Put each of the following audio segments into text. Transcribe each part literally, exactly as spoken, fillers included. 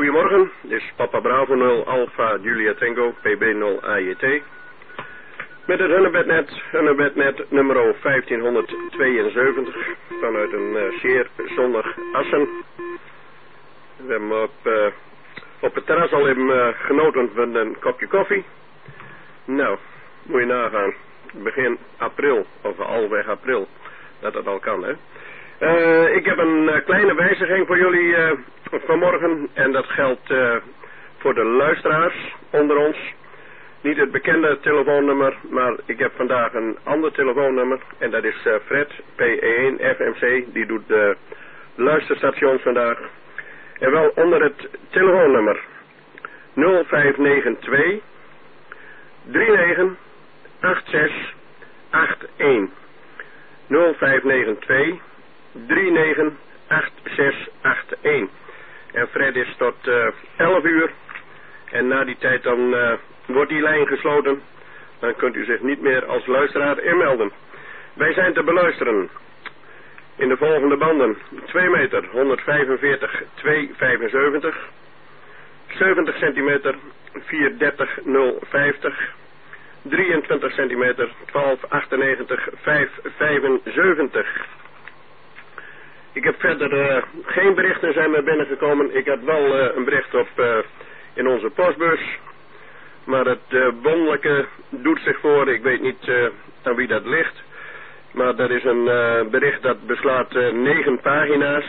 Goedemorgen, dit is Papa Bravo nul Alpha Julia Tango P B nul A J T. Met het Hunnebednet, Hunnebednet nummer vijftienhonderdtweeënzeventig vanuit een uh, zeer zonnig Assen. We hebben op, uh, op het terras al even uh, genoten van een kopje koffie. Nou, moet je nagaan, begin april, of halfweg april, dat dat al kan, hè. Uh, ik heb een uh, kleine wijziging voor jullie uh, vanmorgen en dat geldt uh, voor de luisteraars onder ons. Niet het bekende telefoonnummer, maar ik heb vandaag een ander telefoonnummer en dat is uh, Fred, P E één F M C, die doet de luisterstations vandaag. En wel onder het telefoonnummer nul vijf negen twee drie negen acht zes acht een nul vijf negen twee drie negen acht zes acht een. En Fred is tot uh, elf uur en na die tijd dan uh, wordt die lijn gesloten. Dan kunt u zich niet meer als luisteraar inmelden. Wij zijn te beluisteren in de volgende banden: twee meter honderdvijfenveertig tweehonderdvijfenzeventig, zeventig centimeter vierhonderddertig nul vijftig, drieëntwintig centimeter twaalf achtennegentig vijfhonderdvijfenzeventig. Ik heb verder uh, geen berichten zijn me binnengekomen. Ik heb wel uh, een bericht op uh, in onze postbus. Maar het uh, wonderlijke doet zich voor. Ik weet niet uh, aan wie dat ligt. Maar dat is een uh, bericht dat beslaat uh, negen pagina's.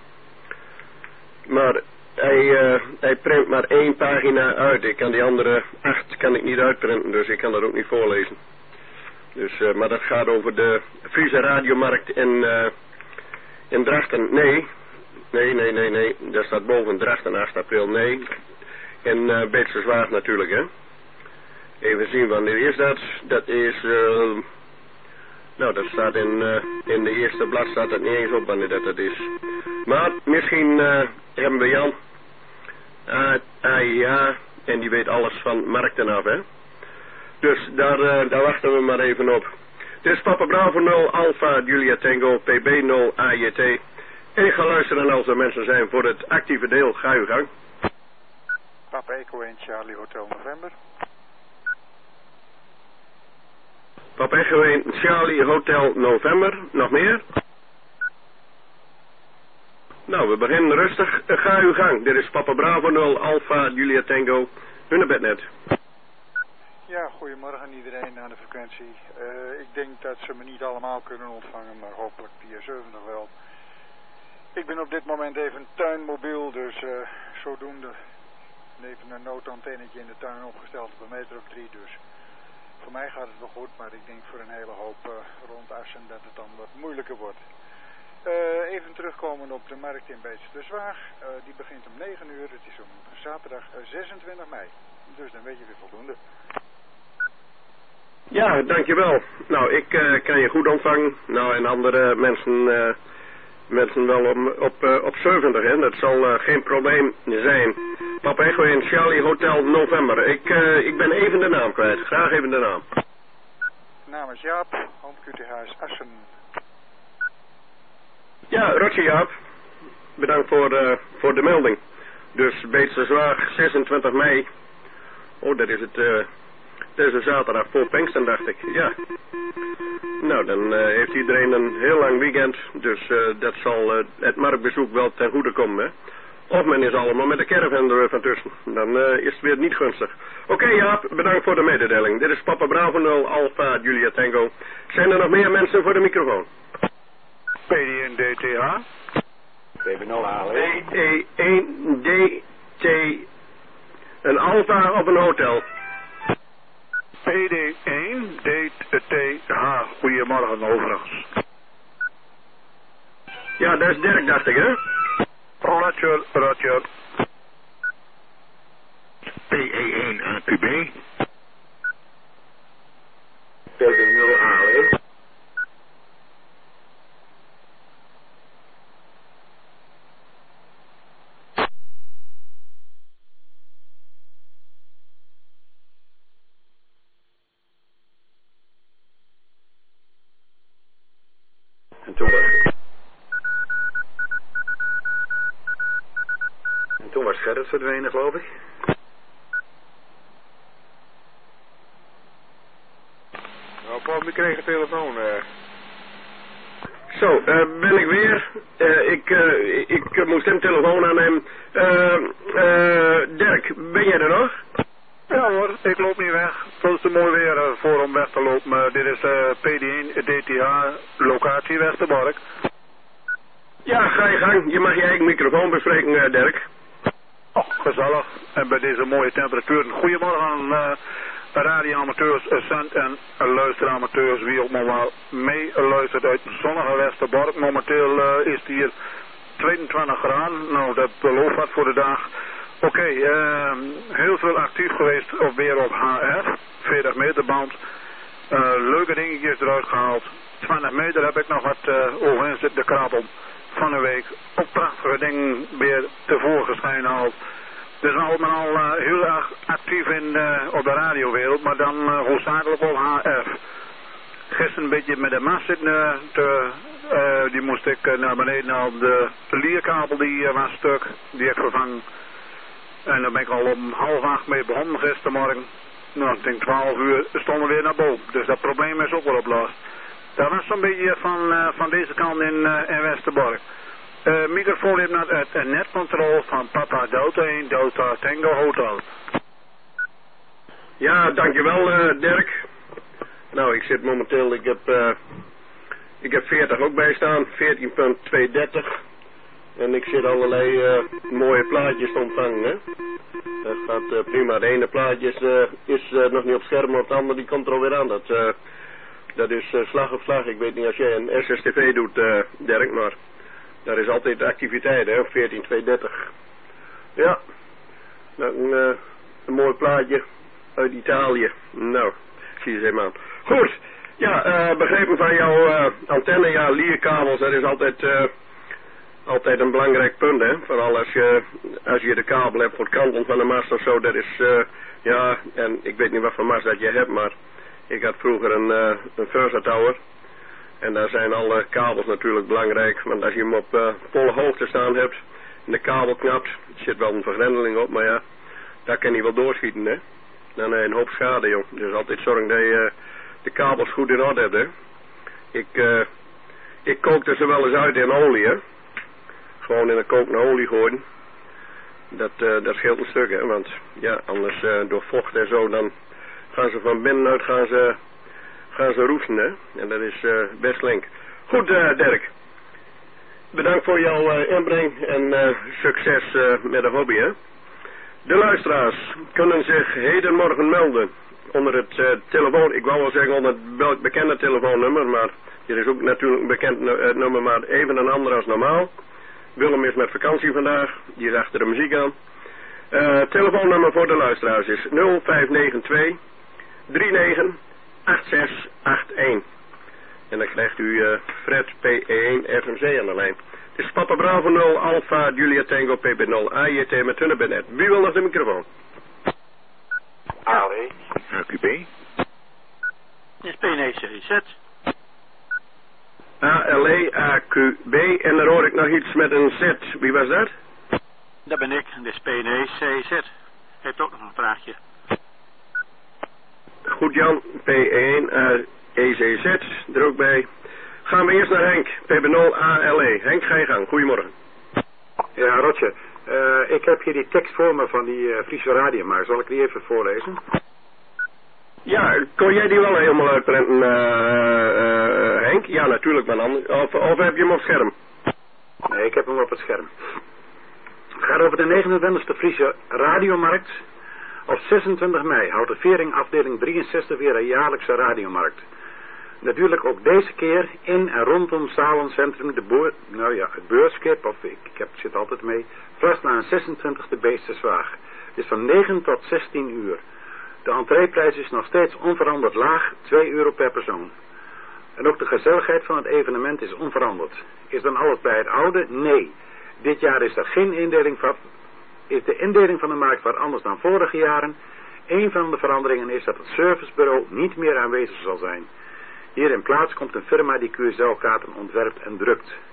Maar hij, uh, hij print maar één pagina uit. Ik kan die andere acht kan ik niet uitprinten. Dus ik kan dat ook niet voorlezen. Dus, uh, maar dat gaat over de Friese radiomarkt in... Uh, In Drachten, nee. Nee, nee, nee, nee. Daar staat boven Drachten, acht april, nee. In uh, Beetse Zwaag natuurlijk, hè. Even zien wanneer is dat. Dat is, uh, nou, dat staat in, uh, in de eerste blad staat dat niet eens op wanneer dat, dat is. Maar misschien uh, hebben we Jan. Ah, ah, ja. En die weet alles van markten af, hè. Dus daar, uh, daar wachten we maar even op. Dit is Papa Bravo nul Alpha Julia Tango P B nul A J T. En ik ga luisteren als er mensen zijn voor het actieve deel. Ga uw gang. Papa Echo één Charlie Hotel November. Papa Echo één Charlie Hotel November. Nog meer? Nou, we beginnen rustig. Ga uw gang. Dit is Papa Bravo nul Alpha Julia Tango. Hunnebednet. Ja, goedemorgen iedereen aan de frequentie. Uh, ik denk dat ze me niet allemaal kunnen ontvangen, maar hopelijk via zeventig wel. Ik ben op dit moment even tuinmobiel, dus uh, zodoende even een noodantennetje in de tuin opgesteld op een meter of drie. Dus voor mij gaat het wel goed, maar ik denk voor een hele hoop uh, rond Assen dat het dan wat moeilijker wordt. Uh, even terugkomen op de markt in Beetse de Zwaag. Uh, die begint om negen uur, het is om zaterdag uh, zesentwintig mei. Dus dan weet je weer voldoende. Ja, dankjewel. Nou, ik uh, kan je goed ontvangen. Nou, en andere mensen, uh, mensen wel om, op, uh, op zeventig, hè. Dat zal uh, geen probleem zijn. Papa Echo in Charlie Hotel November. Ik, uh, ik ben even de naam kwijt. Graag even de naam. Naam is Jaap, Handcutehuis Assen. Ja, Rotje Jaap. Bedankt voor, uh, voor de melding. Dus Beetse Zwaag, zesentwintig mei. Oh, dat is het... Uh, Deze zaterdag voor Pinksteren, dacht ik. Ja. Nou, dan uh, heeft iedereen een heel lang weekend. Dus uh, dat zal uh, het marktbezoek wel ten goede komen, hè. Of men is allemaal met de caravan er van tussen. Dan uh, is het weer niet gunstig. Oké, okay, Jaap, bedankt voor de mededeling. Dit is Papa Bravo nul Alpha Julia Tango. Zijn er nog meer mensen voor de microfoon? P D één D T H. P B nul A L. P E één D T. Een Alpha op een hotel. P D één D T H. Goedemorgen overigens. Ja, dat is Dirk, dacht ik, hè? Roger, Roger. P E één Q B. P B nul A L. En toen was... En toen was Gerrit verdwenen, geloof ik. Nou, Paul, ik kreeg een telefoon. Uh. Zo, uh, ben ik weer. Uh, ik, uh, ik uh, moest hem telefoon aannemen. Uh, uh, Dirk, ben jij er nog? Ja hoor, ik loop niet weg. Het is te mooi weer uh, voor om weg te lopen. Maar dit is uh, P D één D T H, locatie Westerbork. Ja, ga je gang. Je mag je eigen microfoon bespreken, uh, Dirk. Oh, gezellig. En bij deze mooie temperaturen. Goedemorgen uh, radioamateurs, uh, zend- en uh, luisteramateurs. Wie ook maar wel mee luistert uit zonnige Westerbork. Momenteel uh, is het hier tweeëntwintig graden. Nou, dat belooft wat voor de dag. Oké, okay, uh, heel veel actief geweest op weer op H F. veertig meter band. Uh, leuke dingetjes eruit gehaald. twintig meter heb ik nog wat uh, overheen zitten krabbel van de week. Ook prachtige dingen weer tevoorschijn gehaald. Dus nou ben al uh, heel erg actief in, uh, op de radiowereld, maar dan uh, hoofdzakelijk op H F. Gisteren een beetje met de mast zitten, uh, te, uh, die moest ik uh, naar beneden halen. De lierkabel die uh, was stuk, die heb ik vervangen. En daar ben ik al om half acht mee begonnen gistermorgen. Nou, ik denk twaalf uur stonden we weer naar boven. Dus dat probleem is ook wel opgelost. Dat was zo'n beetje van, uh, van deze kant in, uh, in Westerbork. Uh, microfoon heeft naar het uh, netcontrole van Papa Delta één Delta Tango Hotel. Ja, dankjewel uh, Dirk. Nou, ik zit momenteel, ik heb, uh, ik heb veertig ook bij staan, veertien punt tweehonderddertig. En ik zit allerlei uh, mooie plaatjes te ontvangen, hè. Dat gaat uh, prima. Het ene plaatje is, uh, is uh, nog niet op scherm, maar het andere die komt er alweer aan. Dat, uh, dat is uh, slag op slag. Ik weet niet als jij een S S T V doet, uh, Dirk, maar daar is altijd activiteit, hè, op veertien tweehonderddertig. Ja, nou, een, uh, een mooi plaatje uit Italië. Nou, zie je ze maar. Goed, ja, uh, begrepen van jouw uh, antenne, ja, lierkabels, dat is altijd... Uh, Altijd een belangrijk punt, hè. Vooral als je, als je de kabel hebt voor het kantelen van de mast of zo. Dat is, uh, ja, en ik weet niet wat voor mast dat je hebt, maar ik had vroeger een, uh, een Versa Tower. En daar zijn alle kabels natuurlijk belangrijk. Want als je hem op uh, volle hoogte staan hebt en de kabel knapt, er zit wel een vergrendeling op, maar ja, daar kan hij wel doorschieten, hè. Dan heb je een hoop schade, joh. Dus altijd zorgen dat je uh, de kabels goed in orde hebt, hè. Ik, uh, ik kookte ze wel eens uit in olie, hè. Gewoon in een kokende olie gooien. Dat, uh, dat scheelt een stuk, hè. Want ja, anders uh, door vocht en zo, dan gaan ze van binnenuit gaan ze, gaan ze roesten, hè. En dat is uh, best link. Goed, uh, Dirk. Bedankt voor jouw uh, inbreng en uh, succes uh, met de hobby, hè. De luisteraars kunnen zich hedenmorgen melden onder het uh, telefoon, ik wou wel zeggen onder het bekende telefoonnummer, maar hier is ook natuurlijk een bekend uh, nummer, maar even een ander als normaal. Willem is met vakantie vandaag, die is achter de muziek aan. Uh, telefoonnummer voor de luisteraars is nul vijf negen twee drie negen acht zes acht een. En dan krijgt u uh, Fred P E één F M C aan de lijn. Het is Papa Bravo nul Alpha Julia Tango P B nul A J T met Hunnebenet. Wie wil nog de microfoon? A L E A Q B. Dit is P N E C Z. A L E A Q B en dan hoor ik nog iets met een Z. Wie was dat? Dat ben ik, dit is P N E C Z. Heeft ook nog een vraagje. Goed Jan, P één E C Z er ook bij. Gaan we eerst naar Henk, P B nul A L E. Henk, ga je gang. Goedemorgen. Ja, Rotje. Uh, ik heb hier die tekst voor me van die uh, Friese radio, maar zal ik die even voorlezen? Ja, kon jij die wel helemaal uitprenten, uh, uh, Henk? Ja, natuurlijk, maar dan. Of, of heb je hem op scherm? Nee, ik heb hem op het scherm. Het gaat over de negenentwintigste Friese radiomarkt. Op zesentwintig mei houdt de Vering afdeling drieënzestig weer een jaarlijkse radiomarkt. Natuurlijk ook deze keer in en rondom Salencentrum de boer, nou ja, het beurskip, of ik, ik heb, zit altijd mee, vast naar een zesentwintigste Beesterswaag. Het is van negen tot zestien uur. De entreeprijs is nog steeds onveranderd laag, twee euro per persoon. En ook de gezelligheid van het evenement is onveranderd. Is dan alles bij het oude? Nee. Dit jaar is er geen indeling van, is de indeling van de markt wat anders dan vorige jaren. Een van de veranderingen is dat het servicebureau niet meer aanwezig zal zijn. Hier in plaats komt een firma die Q S L-kaarten ontwerpt en drukt.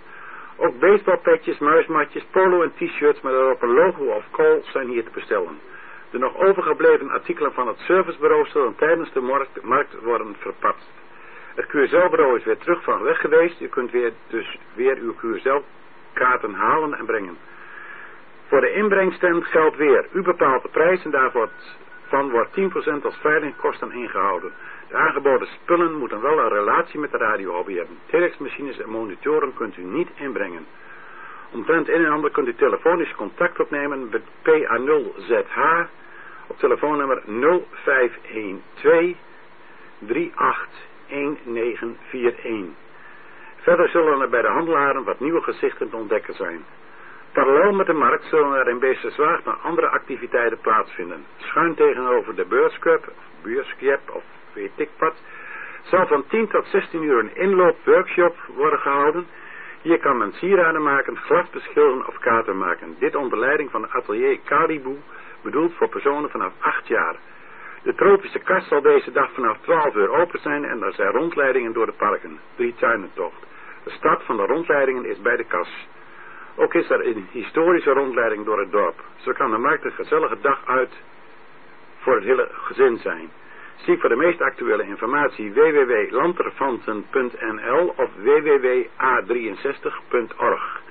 Ook baseballpetjes, muismatjes, polo en t-shirts met erop een logo of call zijn hier te bestellen. De nog overgebleven artikelen van het servicebureau zullen tijdens de markt, markt worden verpatst. Het Q S L-bureau is weer terug van weg geweest. U kunt weer, dus weer uw Q S L-kaarten halen en brengen. Voor de inbrengstand geldt weer. U bepaalt de prijs en daarvan wordt tien procent als veilingkosten ingehouden. De aangeboden spullen moeten wel een relatie met de radiohobby hebben. Telexmachines en monitoren kunt u niet inbrengen. Omtrent een en ander kunt u telefonisch contact opnemen met P A nul Z H op telefoonnummer nul vijf een twee drie acht een negen vier een. Verder zullen er bij de handelaren wat nieuwe gezichten te ontdekken zijn. Parallel met de markt zullen er in Beesterswaag nog andere activiteiten plaatsvinden. Schuin tegenover de beurscup, of beurscap, of weet ik wat, zal van tien tot zestien uur een inloopworkshop worden gehouden. Hier kan men sieraden maken, glas beschilderen of kaarten maken. Dit onder leiding van atelier Caribou, bedoeld voor personen vanaf acht jaar. De tropische kast zal deze dag vanaf twaalf uur open zijn en er zijn rondleidingen door de parken. Drie tuinentocht. De start van de rondleidingen is bij de kas. Ook is er een historische rondleiding door het dorp. Zo kan de markt een gezellige dag uit voor het hele gezin zijn. Zie voor de meest actuele informatie w w w punt lanterfanten punt n l of w w w punt a drieënzestig punt org.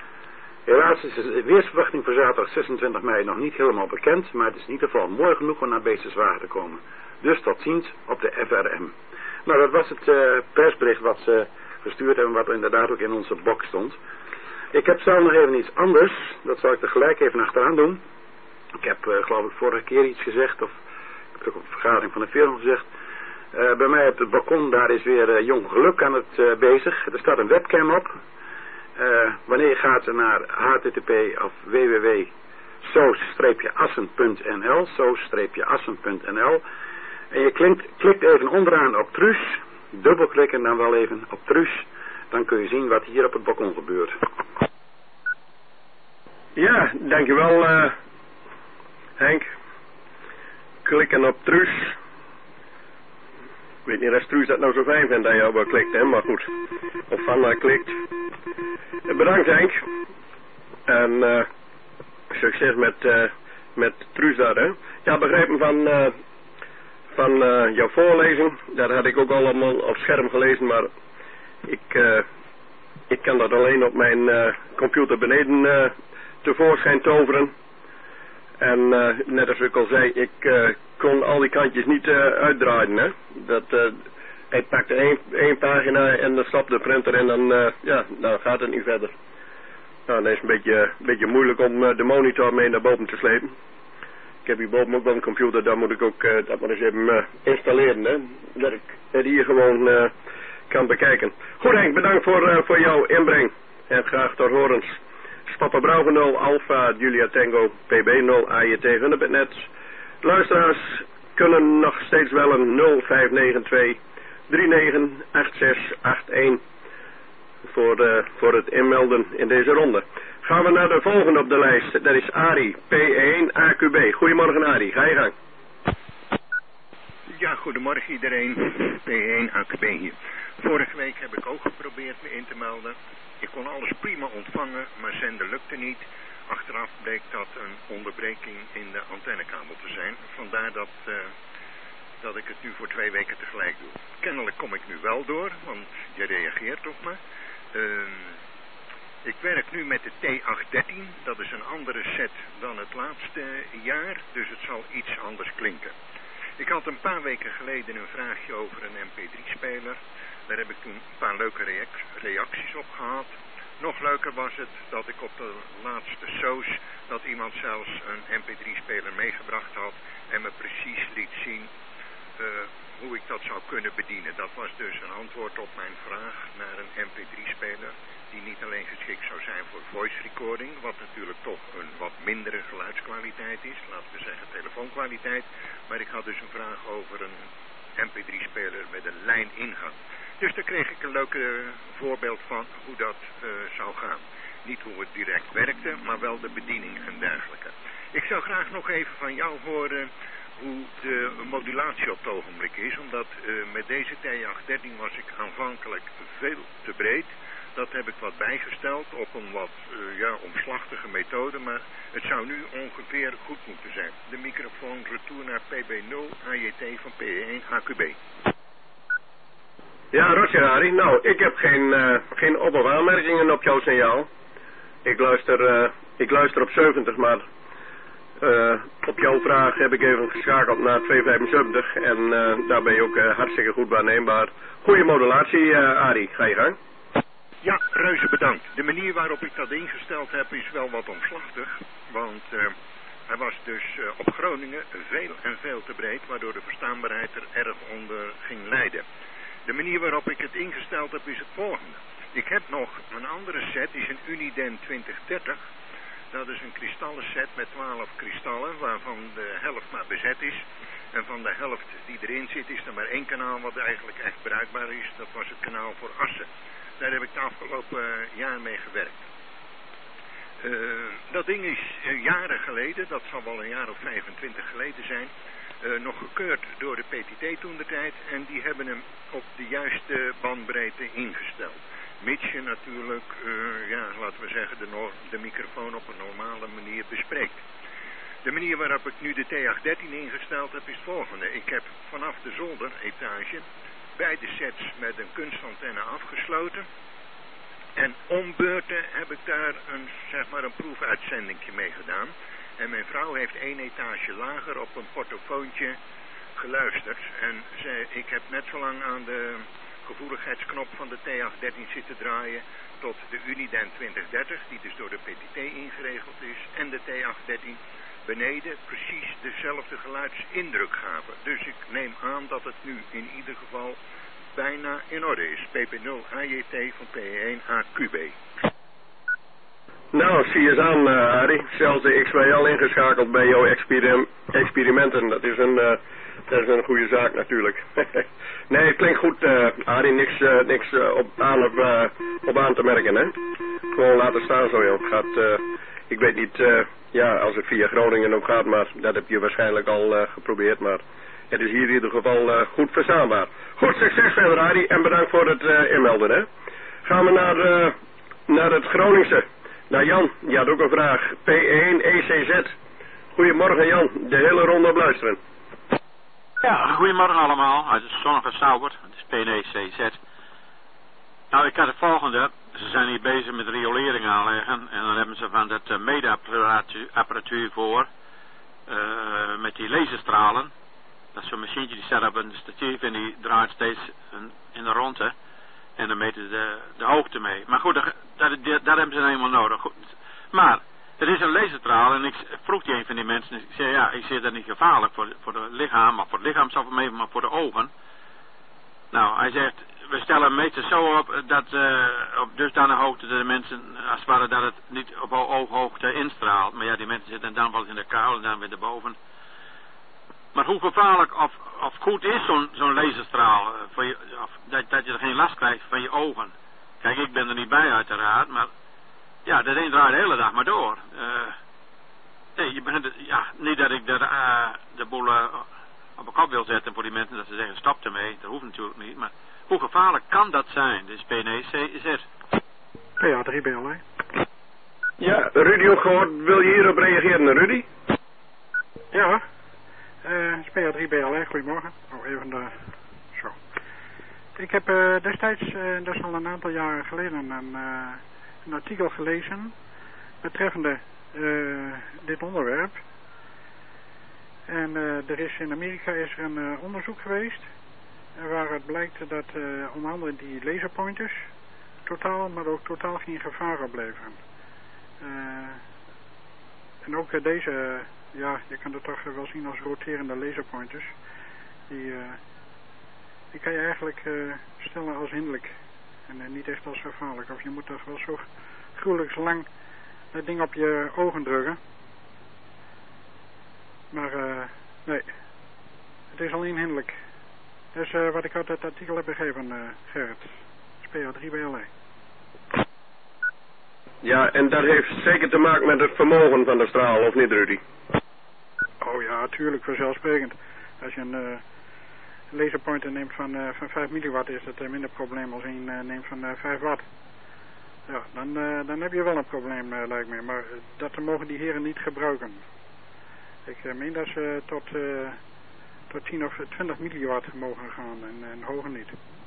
Helaas is de weersverwachting voor zaterdag zesentwintig mei nog niet helemaal bekend, maar het is in ieder geval mooi genoeg om naar Beesterswagen te komen. Dus tot ziens op de F R M. Nou, dat was het uh, persbericht wat ze gestuurd hebben, wat inderdaad ook in onze box stond. Ik heb zelf nog even iets anders, dat zal ik er gelijk even achteraan doen. Ik heb uh, geloof ik vorige keer iets gezegd, of ik heb het ook op een vergadering van de firma gezegd. Uh, bij mij op het balkon, daar is weer uh, Jong Geluk aan het uh, bezig. Er staat een webcam op. Uh, wanneer je gaat naar h t t p of w w w punt soos assen punt n l, soos assen punt n l, en je klikt, klikt even onderaan op Truus, dubbelklikken dan wel even op Truus, dan kun je zien wat hier op het balkon gebeurt. Ja, dankjewel uh, Henk. Klikken op Truus. Ik weet niet of Truus dat nou zo fijn vindt dat je op klikt, hè, maar goed. Of van uh, klikt. Uh, bedankt Henk. En uh, succes met, uh, met Truus daar, hè. Ja, begrijpen van, uh, van uh, jouw voorlezing. Dat had ik ook allemaal op scherm gelezen, maar ik, uh, ik kan dat alleen op mijn uh, computer beneden uh, tevoorschijn toveren. En uh, net als ik al zei, ik uh, kon al die kantjes niet uh, uitdraaien, hè. Dat, uh, hij pakte één, één pagina en dan stopte de printer en dan, uh, ja, dan gaat het niet verder. Nou, dan is het een beetje, een beetje moeilijk om uh, de monitor mee naar boven te slepen. Ik heb hier boven ook wel een computer, daar moet ik ook uh, dat maar eens even uh, installeren, hè. Dat ik het hier gewoon uh, kan bekijken. Goed Henk, bedankt voor, uh, voor jouw inbreng. En graag tot horens. Papa Bravo nul, Alpha, Julia Tango, P B nul, A J T, Hunne.net. Luisteraars kunnen nog steeds wel een nul vijf negen twee drie negen acht zes acht een voor, uh, voor het inmelden in deze ronde. Gaan we naar de volgende op de lijst. Dat is Arie, P één A Q B. Goedemorgen Arie, ga je gang. Ja, goedemorgen iedereen. P één A Q B hier. Vorige week heb ik ook geprobeerd me in te melden. Ik kon alles prima ontvangen, maar zenden lukte niet. Achteraf bleek dat een onderbreking in de antennekabel te zijn. Vandaar dat, uh, dat ik het nu voor twee weken tegelijk doe. Kennelijk kom ik nu wel door, want je reageert op me. Uh, ik werk nu met de T acht dertien. Dat is een andere set dan het laatste jaar, dus het zal iets anders klinken. Ik had een paar weken geleden een vraagje over een M P drie speler. Daar heb ik toen een paar leuke reacties op gehad. Nog leuker was het dat ik op de laatste soos dat iemand zelfs een M P drie speler meegebracht had en me precies liet zien uh, hoe ik dat zou kunnen bedienen. Dat was dus een antwoord op mijn vraag naar een M P drie speler die niet alleen geschikt zou zijn voor voice recording, wat natuurlijk toch een wat mindere geluidskwaliteit is, laten we zeggen telefoonkwaliteit, maar ik had dus een vraag over een M P drie speler met een lijningang. Dus daar kreeg ik een leuk uh, voorbeeld van hoe dat uh, zou gaan. Niet hoe het direct werkte, maar wel de bediening en dergelijke. Ik zou graag nog even van jou horen hoe de modulatie op het ogenblik is. Omdat uh, met deze T acht dertien was ik aanvankelijk veel te breed. Dat heb ik wat bijgesteld op een wat uh, ja, omslachtige methode, maar het zou nu ongeveer goed moeten zijn. De microfoon retour naar P B nul A J T van P E één H Q B. Ja, Roger Harry. Nou, ik heb geen, uh, geen op- of aanmerkingen op jouw signaal. Ik luister, uh, ik luister op zeventig, maar uh, op jouw vraag heb ik even geschakeld naar tweehonderdvijfenzeventig en uh, daar ben je ook uh, hartstikke goed waarneembaar. Goeie modulatie, uh, Arie. Ga je gang. Ja, reuze bedankt. De manier waarop ik dat ingesteld heb is wel wat omslachtig, want uh, hij was dus uh, op Groningen veel en veel te breed, waardoor de verstaanbaarheid er erg onder ging lijden. De manier waarop ik het ingesteld heb is het volgende. Ik heb nog een andere set, die is een Uniden twintig dertig. Dat is een kristallen set met twaalf kristallen, waarvan de helft maar bezet is. En van de helft die erin zit is er maar één kanaal wat eigenlijk echt bruikbaar is. Dat was het kanaal voor assen. Daar heb ik de afgelopen jaar mee gewerkt. Uh, dat ding is uh, jaren geleden, dat zal wel een jaar of vijfentwintig geleden zijn, uh, nog gekeurd door de P T T toentertijd. En die hebben hem op de juiste bandbreedte ingesteld. Mits je natuurlijk, uh, ja, laten we zeggen, de, no de microfoon op een normale manier bespreekt. De manier waarop ik nu de T acht dertien ingesteld heb is het volgende. Ik heb vanaf de zolderetage beide sets met een kunstantenne afgesloten. En om beurten heb ik daar een, zeg maar een proefuitzendingje mee gedaan. En mijn vrouw heeft één etage lager op een portofoontje geluisterd. En ze, ik heb net zo lang aan de gevoeligheidsknop van de T acht dertien zitten draaien tot de Uniden twintig dertig, die dus door de P T T ingeregeld is, en de T acht dertien beneden precies dezelfde geluidsindruk gaven. Dus ik neem aan dat het nu in ieder geval bijna in orde is. P B nul A J T van P E één H Q B. Nou, zie eens aan, uh, Arie. Zelfs de X W L ingeschakeld bij jouw experim experimenten. Dat is een, uh, dat is een goede zaak natuurlijk. Nee, het klinkt goed, uh, Arie. Niks, uh, niks uh, op, aan of, uh, op aan te merken, hè. Gewoon laten staan zo, joh. Gaat, uh, ik weet niet, uh, ja, als het via Groningen ook gaat, maar dat heb je waarschijnlijk al uh, geprobeerd, maar het is hier in ieder geval uh, goed verstaanbaar. Goed, succes verder, Arie, en bedankt voor het uh, inmelden, hè. Gaan we naar, uh, naar het Groningse. Nou, Jan, je had ook een vraag. P één E C Z. Goedemorgen, Jan. De hele ronde op luisteren. Ja, goedemorgen allemaal. Uit het zonnige Sauber. Het is P één E C Z. Nou, ik had het volgende. Ze zijn hier bezig met riolering aanleggen. En dan hebben ze van dat uh, meetapparatuur voor. Uh, met die laserstralen. Dat is zo'n machientje die staat op een statief en die draait steeds een, in de ronde. En dan meten ze de, de hoogte mee. Maar goed, dat, dat, dat hebben ze nou eenmaal nodig. Goed. Maar, het is een laserstraal en ik vroeg die een van die mensen. Ik zei, ja, ik zie dat niet gevaarlijk voor, voor het lichaam. Maar voor het lichaam zal het mee, maar voor de ogen. Nou, hij zegt, we stellen hem meestal zo op dat uh, op dusdanige hoogte dat de mensen, als het ware, dat het niet op ooghoogte instraalt. Maar ja, die mensen zitten dan wel eens in de kou en dan weer erboven. Maar hoe gevaarlijk of, of goed is zo'n zo'n laserstraal, uh, voor je, of, dat, dat je er geen last krijgt van je ogen. Kijk, ik ben er niet bij uiteraard, maar ja, dat een draait de hele dag maar door. Uh, nee, je bent, ja, niet dat ik de, uh, de boel uh, op een kop wil zetten voor die mensen, dat ze zeggen stop ermee, dat hoeft natuurlijk niet, maar hoe gevaarlijk kan dat zijn? Dus P N E C Z. Ja, drie bel, hè? Ja, Rudy ook gehoord. Wil je hierop reageren, Rudy? Ja. Uh, P A drie B L, hè? Goedemorgen. Oh, even de... Zo. Ik heb uh, destijds, uh, dat is al een aantal jaren geleden, een, uh, een artikel gelezen betreffende uh, dit onderwerp. En uh, er is in Amerika is er een uh, onderzoek geweest waar het blijkt dat uh, onder andere die laserpointers totaal, maar ook totaal geen gevaar opleveren. Uh, en ook uh, deze, uh, ja, je kan het toch wel zien als roterende laserpointers. Die, uh, die kan je eigenlijk uh, stellen als hinderlijk en uh, niet echt als gevaarlijk. Of je moet toch wel zo gruwelijk lang dat ding op je ogen drukken. Maar uh, nee, het is alleen hinderlijk. Dus uh, wat ik uit het artikel heb gegeven, uh, Gerrit. P A drie B L E. Ja, en dat heeft zeker te maken met het vermogen van de straal, of niet, Rudy? Oh ja, tuurlijk, vanzelfsprekend. Als je een uh, laserpointer neemt van, uh, van vijf milliwatt is het uh, minder probleem als een uh, neemt van uh, vijf watt. Ja, dan, uh, dan heb je wel een probleem, uh, lijkt me. Maar uh, dat mogen die heren niet gebruiken. Ik uh, meen dat ze tot, uh, tot tien of twintig milliwatt mogen gaan en, en hoger niet.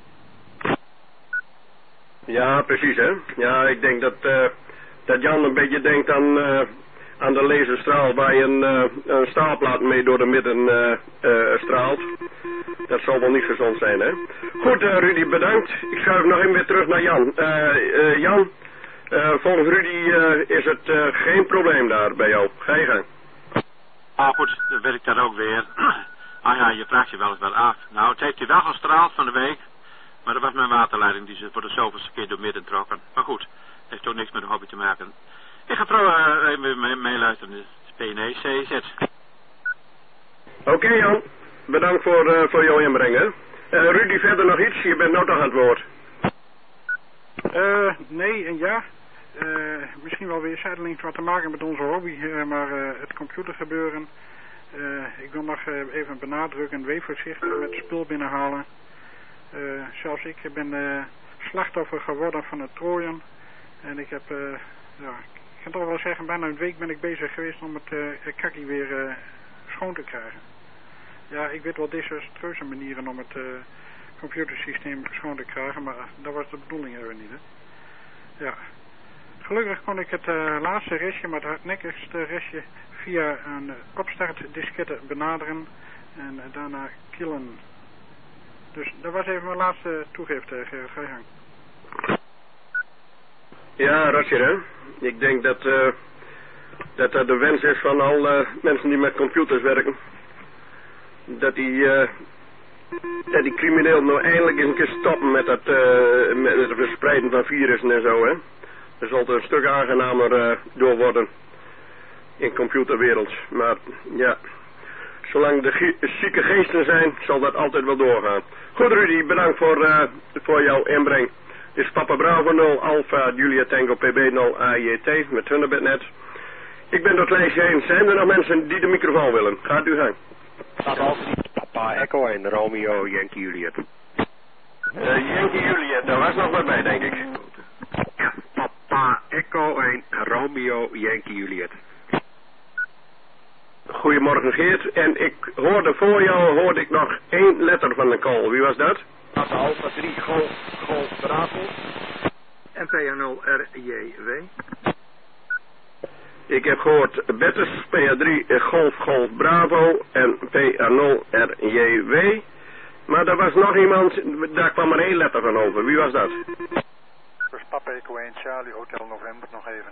Ja, precies hè. Ja, ik denk dat, uh, dat Jan een beetje denkt aan, uh, aan de laserstraal waar je een, uh, een staalplaat mee door de midden uh, uh, straalt. Dat zal wel niet gezond zijn hè. Goed uh, Rudy, bedankt. Ik schuif nog even weer terug naar Jan. Uh, uh, Jan, uh, volgens Rudy uh, is het uh, geen probleem daar bij jou. Ga je gang. Ah goed, dan weet ik dat ook weer. Ah ja, je vraagt je wel eens wel af. Nou, het heeft hij wel gestraald van de week. Maar dat was mijn waterleiding die ze voor de zoveelste keer door midden trokken. Maar goed, het heeft ook niks met de hobby te maken. Ik ga trouwens uh, even meeluisteren. Het is P N E C Z. Oké okay, Jan, bedankt voor, uh, voor jouw inbrengen. Uh, Rudy, verder nog iets? Je bent nou toch aan het woord. Uh, nee en ja. Uh, misschien wel weer zijdelings wat te maken met onze hobby. Uh, maar uh, het computergebeuren. Uh, ik wil nog uh, even benadrukken. Wees voorzichtig met spul binnenhalen. Uh, zelfs ik ben uh, slachtoffer geworden van het trooien. En ik heb, uh, ja, ik kan toch wel zeggen, bijna een week ben ik bezig geweest om het uh, kakkie weer uh, schoon te krijgen. Ja, ik weet wel desastreuze manieren om het uh, computersysteem schoon te krijgen, maar dat was de bedoeling even niet, hè. Ja. Gelukkig kon ik het uh, laatste restje, maar het hardnekkigste restje, via een uh, opstartdiskette benaderen en uh, daarna killen. Dus dat was even mijn laatste toegifte, Gerrit. Ga je gang. Ja, Roger, hè. Ik denk dat, uh, dat dat de wens is van al uh, mensen die met computers werken. Dat die, uh, dat die crimineel nou eindelijk eens een keer stoppen met, dat, uh, met het verspreiden van virussen en zo, hè. Er zal het een stuk aangenamer uh, door worden in computerwereld. Maar ja, zolang de ge zieke geesten zijn, zal dat altijd wel doorgaan. Goed Rudy, bedankt voor, uh, voor jouw inbreng. Dit is Papa Bravo nul, Alpha, Julia Tango, P B nul, A J T met Thunderbird. Ik ben door het lijstje heen. Zijn er nog mensen die de microfoon willen? Gaat u gang. Papa Echo en Romeo, Yankee Juliet. Uh, Yankee Juliet, daar was nog wat bij, denk ik. Ja, Papa Echo en Romeo, Yankee Juliet. Goedemorgen Geert, en ik hoorde voor jou, hoorde ik nog één letter van de call. Wie was dat? Papa Alpha drie, Golf, Golf, Bravo. En P A nul R J W. Ik heb gehoord Bettes, P A drie, Golf, Golf, Bravo en P A nul R J W. Maar er was nog iemand, daar kwam er één letter van over. Wie was dat? Dus Papa Echo één, Charlie Hotel November nog even.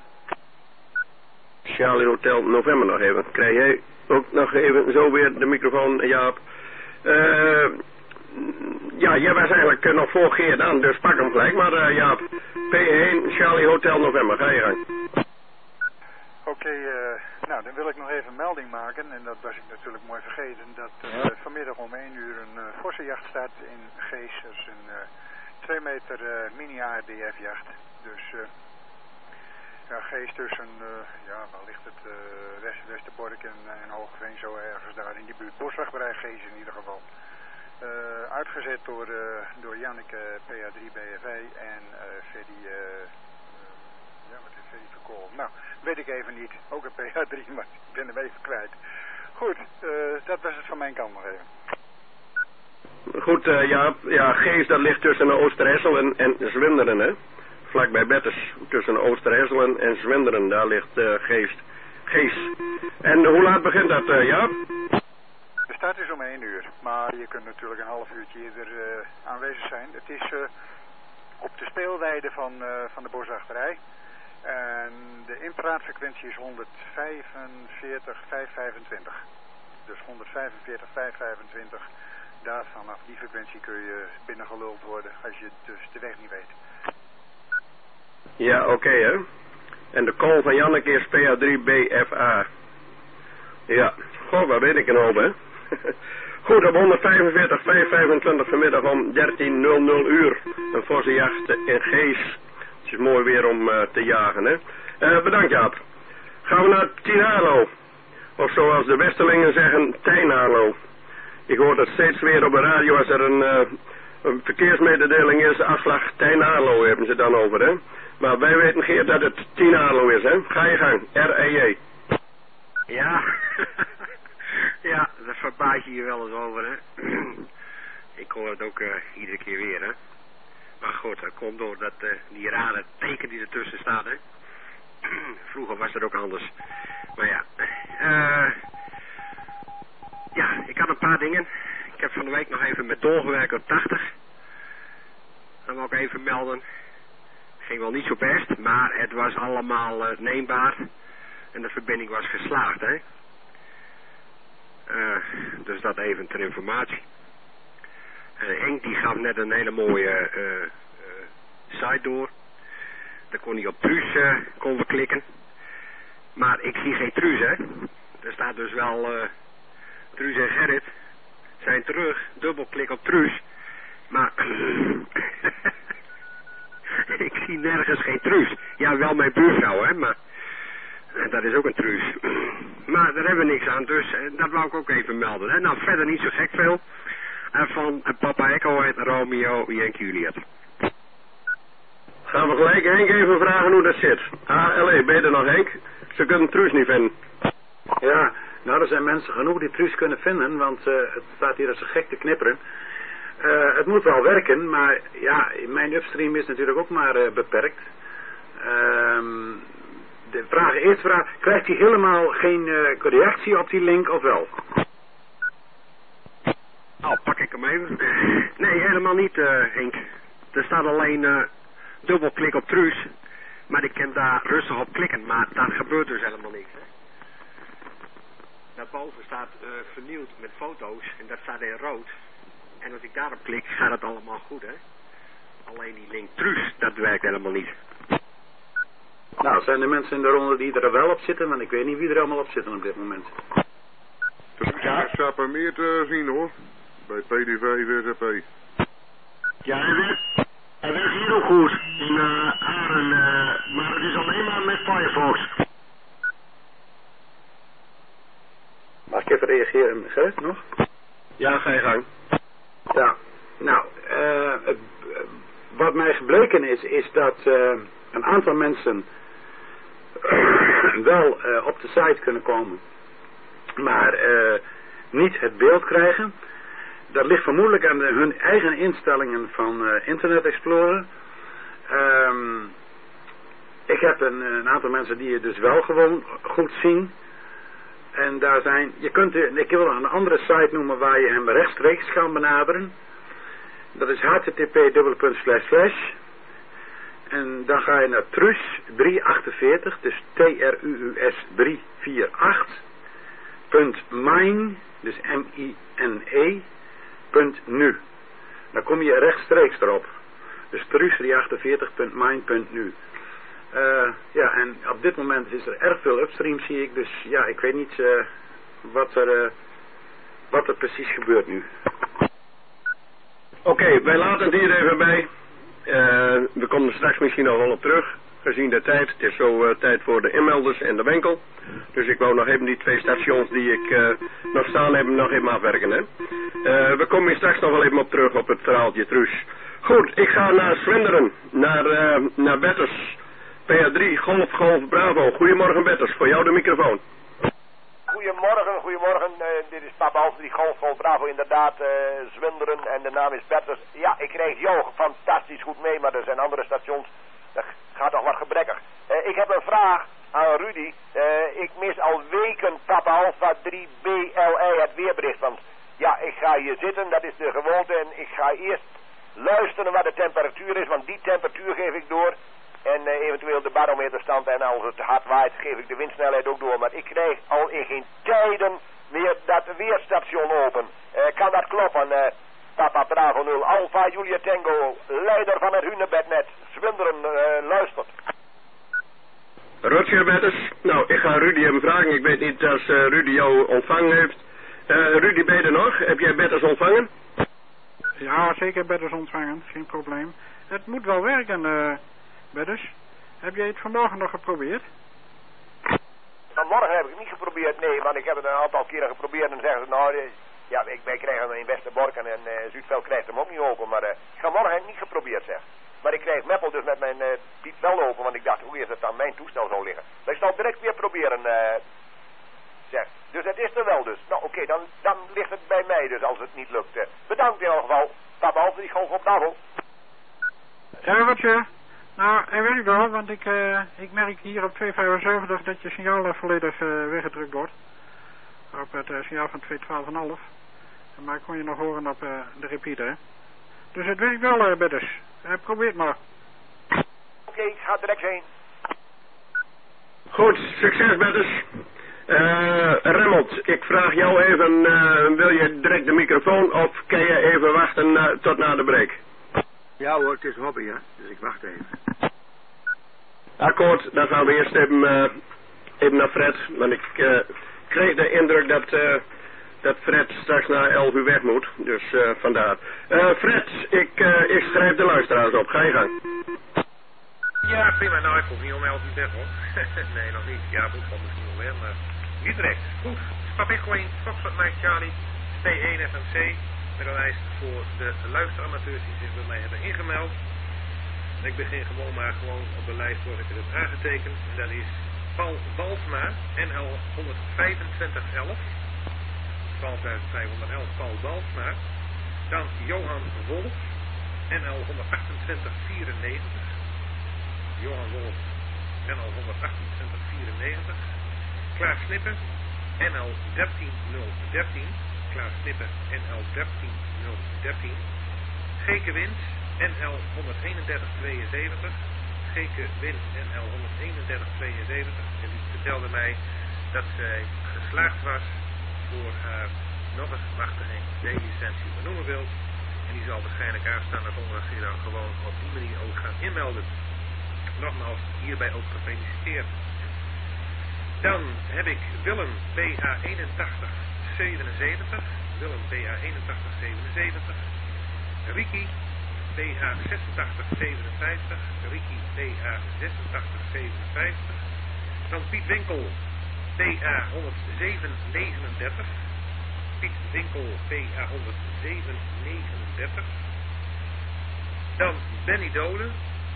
Charlie Hotel November nog even. Krijg jij ook nog even zo weer de microfoon, Jaap? Uh, ja, jij was eigenlijk uh, nog voor Geert aan, dus pak hem gelijk. Maar uh, Jaap, P één, Charlie Hotel November, ga je gang. Oké, okay, uh, nou dan wil ik nog even melding maken, en dat was ik natuurlijk mooi vergeten, dat uh, vanmiddag om één uur een uh, forse jacht staat in Gees. Dat is een uh, twee meter uh, mini-A R D F-jacht. Dus uh, ja, Gees tussen, uh, ja, waar ligt het, uh, West, Westerbork en, en Hoogveen, zo ergens daar in die buurt. Boswachtberij Gees in ieder geval. Uh, uitgezet door, uh, door Janneke P A drie B F E en uh, Freddy, uh, uh, ja wat is Freddy Verkool? Nou, weet ik even niet. Ook een P A drie, maar ik ben hem even kwijt. Goed, uh, dat was het van mijn kant nog even. Goed, uh, ja, ja, Gees, dat ligt tussen Oosterhessel en, en Zwinderen, hè? Vlakbij Bettes, tussen Oosterhessel en Zwinderen, daar ligt uh, Geest. Gees. En hoe laat begint dat, uh, Jaap? De start is om één uur, maar je kunt natuurlijk een half uurtje eerder uh, aanwezig zijn. Het is uh, op de speelweide van, uh, van de boswachterij. En de inpraatfrequentie is honderdvijfenveertig vijfhonderdvijfentwintig. Dus honderdvijfenveertig vijfhonderdvijfentwintig. Daar vanaf die frequentie kun je binnengeluld worden als je dus de weg niet weet. Ja, oké okay, hè. En de call van Janneke is P A drie B F A. Ja, goh, waar weet ik een hoop, hè. Goed, op honderdvijfenveertig vijfhonderdvijfentwintig vanmiddag om dertien nul nul uur. Een forse jacht in Gees. Het is mooi weer om uh, te jagen, hè. Uh, bedankt, Jaap. Gaan we naar Tinalo. Of zoals de Westerlingen zeggen, Tijnalo. Ik hoor dat steeds weer op de radio als er een, uh, een verkeersmededeling is, afslag Tijnalo hebben ze dan over, hè. Maar wij weten Geert dat het Tinalo is, hè. Ga je gang, R E J. Ja, ja, daar verbaas je je wel eens over, hè. Ik hoor het ook uh, iedere keer weer, hè. Maar goed, dat komt door dat, uh, die rare teken die ertussen staat, hè. Vroeger was het ook anders. Maar ja, uh, ja, ik had een paar dingen. Ik heb van de week nog even met doorgewerkt op tachtig. Dat wil ik even melden. Ging wel niet zo best, maar het was allemaal uh, neembaar. En de verbinding was geslaagd, hè. Uh, dus dat even ter informatie. Uh, Henk die gaf net een hele mooie uh, uh, site door. Daar kon hij op Truus uh, kon we klikken. Maar ik zie geen Truus, hè. Er staat dus wel uh, Truus en Gerrit zijn terug. Dubbelklik op Truus. Maar ik zie nergens geen Truus. Ja, wel mijn buurvrouw, hè, maar uh, dat is ook een Truus. Maar daar hebben we niks aan, dus uh, dat wou ik ook even melden, hè. Nou, verder niet zo gek veel. Uh, van uh, Papa Echo en Romeo Yankee Juliet. Gaan we gelijk Henk even vragen hoe dat zit. A L E, ben je er nog, Henk? Ze kunnen Truus niet vinden. Ja, nou er zijn mensen genoeg die Truus kunnen vinden, want uh, het staat hier als een gek te knipperen. Uh, het moet wel werken, maar ja, mijn upstream is natuurlijk ook maar uh, beperkt. Uh, de vraag, eerste vraag, krijgt hij helemaal geen uh, reactie op die link of wel? Nou, pak ik hem even. Nee, helemaal niet, uh, Henk. Er staat alleen uh, dubbelklik op Truus. Maar ik kan daar rustig op klikken, maar daar gebeurt dus helemaal niks, hè. Daarboven staat uh, vernieuwd met foto's en dat staat in rood. En als ik daarop klik, gaat het allemaal goed, hè. Alleen die link Truus, dat werkt helemaal niet. Nou, zijn er mensen in de ronde die er wel op zitten? Want ik weet niet wie er allemaal op zitten op dit moment. Ja, staat er meer te zien, hoor. Bij P D V S P. Ja, hij werkt, hij werkt hier ook goed. In uh, Aren, uh, maar het is alleen maar met Firefox. Mag ik even reageren, Gerrit, nog? Ja, ga je gang. Ja, nou, uh, uh, wat mij gebleken is, is dat uh, een aantal mensen wel uh, op de site kunnen komen, maar uh, niet het beeld krijgen. Dat ligt vermoedelijk aan de, hun eigen instellingen van uh, Internet Explorer. Um, ik heb een, een aantal mensen die het dus wel gewoon goed zien. En daar zijn, je kunt, ik wil een andere site noemen waar je hem rechtstreeks kan benaderen. Dat is h t t p dubbele punt slash slash. En dan ga je naar Truus driehonderdachtenveertig, dus T R U U S driehonderdachtenveertig, punt mine, dus M I N E, punt nu. Dan kom je rechtstreeks erop. Dus Truus driehonderdachtenveertig punt mine punt nu. Uh, ja, en op dit moment is er erg veel upstream, zie ik. Dus ja, ik weet niet uh, wat, er, uh, wat er precies gebeurt nu. Oké, okay, wij laten het hier even bij. Uh, we komen er straks misschien nog wel op terug. Gezien de tijd. Het is zo uh, tijd voor de inmelders en de winkel. Dus ik wou nog even die twee stations die ik uh, nog staan heb, nog even afwerken. Hè? Uh, we komen hier straks nog wel even op terug op het verhaaltje Truus. Goed, ik ga naar Swinderen. Naar, uh, naar Betters. P A drie, Golf, Golf, Bravo. Goedemorgen Betters, voor jou de microfoon. Goedemorgen, goedemorgen. Uh, dit is Papa Alf drie, Golf, Golf, Bravo. Inderdaad, uh, Zwinderen en de naam is Betters. Ja, ik krijg jou fantastisch goed mee, maar er zijn andere stations. Dat gaat nog wat gebrekkig. Uh, ik heb een vraag aan Rudy. Uh, ik mis al weken Papa Alpha drie B L I het weerbericht. Want ja, ik ga hier zitten, dat is de gewoonte. En ik ga eerst luisteren wat de temperatuur is, want die temperatuur geef ik door. En uh, eventueel de barometerstand en als het hard waait geef ik de windsnelheid ook door. Maar ik krijg al in geen tijden weer dat weerstation open. Uh, kan dat kloppen? Uh, Papa Bravo nul Alpha Julia Tango, leider van het Hunebednet. Zwinderen, uh, luistert. Roger Betters. Nou, ik ga Rudy hem vragen. Ik weet niet als uh, Rudy jou ontvangen heeft. Uh, Rudy, ben je er nog? Heb jij Betters ontvangen? Ja, zeker Betters ontvangen. Geen probleem. Het moet wel werken, uh, Betters. Heb jij het vanmorgen nog geprobeerd? Vanmorgen heb ik het niet geprobeerd, nee, want ik heb het een aantal keren geprobeerd en dan zeggen ze, nou, uh, ja, ik, wij krijgen hem in Westerbork en uh, Zuidveld krijgt hem ook niet open, maar uh, vanmorgen heb ik niet geprobeerd, zeg. Maar ik kreeg Meppel dus met mijn uh, Piet wel open, want ik dacht, hoe is het aan mijn toestel zou liggen. Maar ik zal direct weer proberen, uh, zeg. Dus het is er wel dus. Nou, oké, okay, dan, dan ligt het bij mij dus als het niet lukt. Uh, bedankt in elk geval. Papa Alfred, gewoon op tafel. Ja, wat je... Nou, en weet ik wel, want ik, uh, ik merk hier op tweehonderdvijfenzeventig dat je signaal uh, volledig uh, weggedrukt wordt. Op het uh, signaal van tweehonderdtwaalf komma vijf. Maar ik kon je nog horen op uh, de repeater, hè. Dus het werkt wel, uh, Bedders. Uh, probeer het maar. Oké, okay, ik ga direct heen. Goed, succes Bedders. Uh, Remmelt, ik vraag jou even, uh, wil je direct de microfoon of kan je even wachten uh, tot na de break? Ja hoor, het is hobby, hè? Dus ik wacht even. Akkoord, dan gaan we eerst even, uh, even naar Fred. Want ik uh, kreeg de indruk dat, uh, dat Fred straks na elf uur weg moet. Dus uh, vandaar. Uh, Fred, ik, uh, ik schrijf de luisteraars op. Ga je gang. Ja, prima. Nou, ik hoef niet om elf uur weg, hoor. Nee, nog niet. Ja, dat komt misschien wel weer, maar niet direct. Goed, stap ik gewoon Foxtrot Mike Charlie, P één F M C. Met een lijst voor de luisteramateurs die zich bij mij hebben ingemeld. En ik begin gewoon maar gewoon op de lijst waar ik het heb aangetekend. En dat is Paul Balsma, N L honderdvijfentwintig elf. twaalfduizend vijfhonderdelf Paul Balsma. Dan Johan Wolf, N L honderdachtentwintig vierennegentig. Johan Wolf, N L honderdachtentwintig vierennegentig. Klaas Snippen, N L dertien nul dertien. Klaas Snippen, N L dertien nul dertien. Geke Wins, N L honderdeenendertig tweeënzeventig. Geke Wins, N L honderdeenendertig tweeënzeventig. En die vertelde mij dat zij geslaagd was voor haar nog eens machtiging D-licentie benoemen wilt. En die zal waarschijnlijk aanstaande donderdag zich dan gewoon op die manier ook gaan inmelden. Nogmaals, hierbij ook gefeliciteerd. Dan heb ik Willem B A eenentachtig zevenenzeventig. Willem B A eenentachtig zevenenzeventig. Ricky B A zesentachtig zevenenvijftig. Ricky B A zesentachtig zevenenvijftig. Dan Piet Winkel B A honderdzeven negenendertig. Piet Winkel B A honderdzeven negenendertig. Dan Benny Dolen.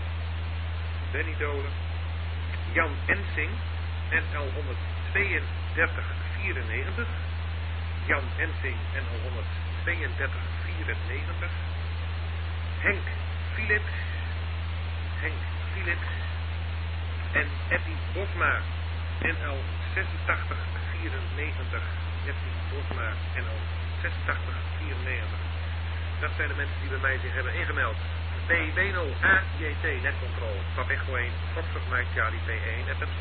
Benny Dolen. Jan Ensing, N L honderdtweeëndertig vierennegentig. Jan Ensing, N L honderdtweeëndertig vierennegentig. Henk Philips. Henk Philips. En Eddie Bosma, N L zesentachtig vierennegentig. Eddie Bosma, N L zesentachtig vierennegentig. Dat zijn de mensen die bij mij zich hebben ingemeld. B B nul A J T Netcontrol, Pap Echo één, Foxtrot Mike Charlie P één F M C.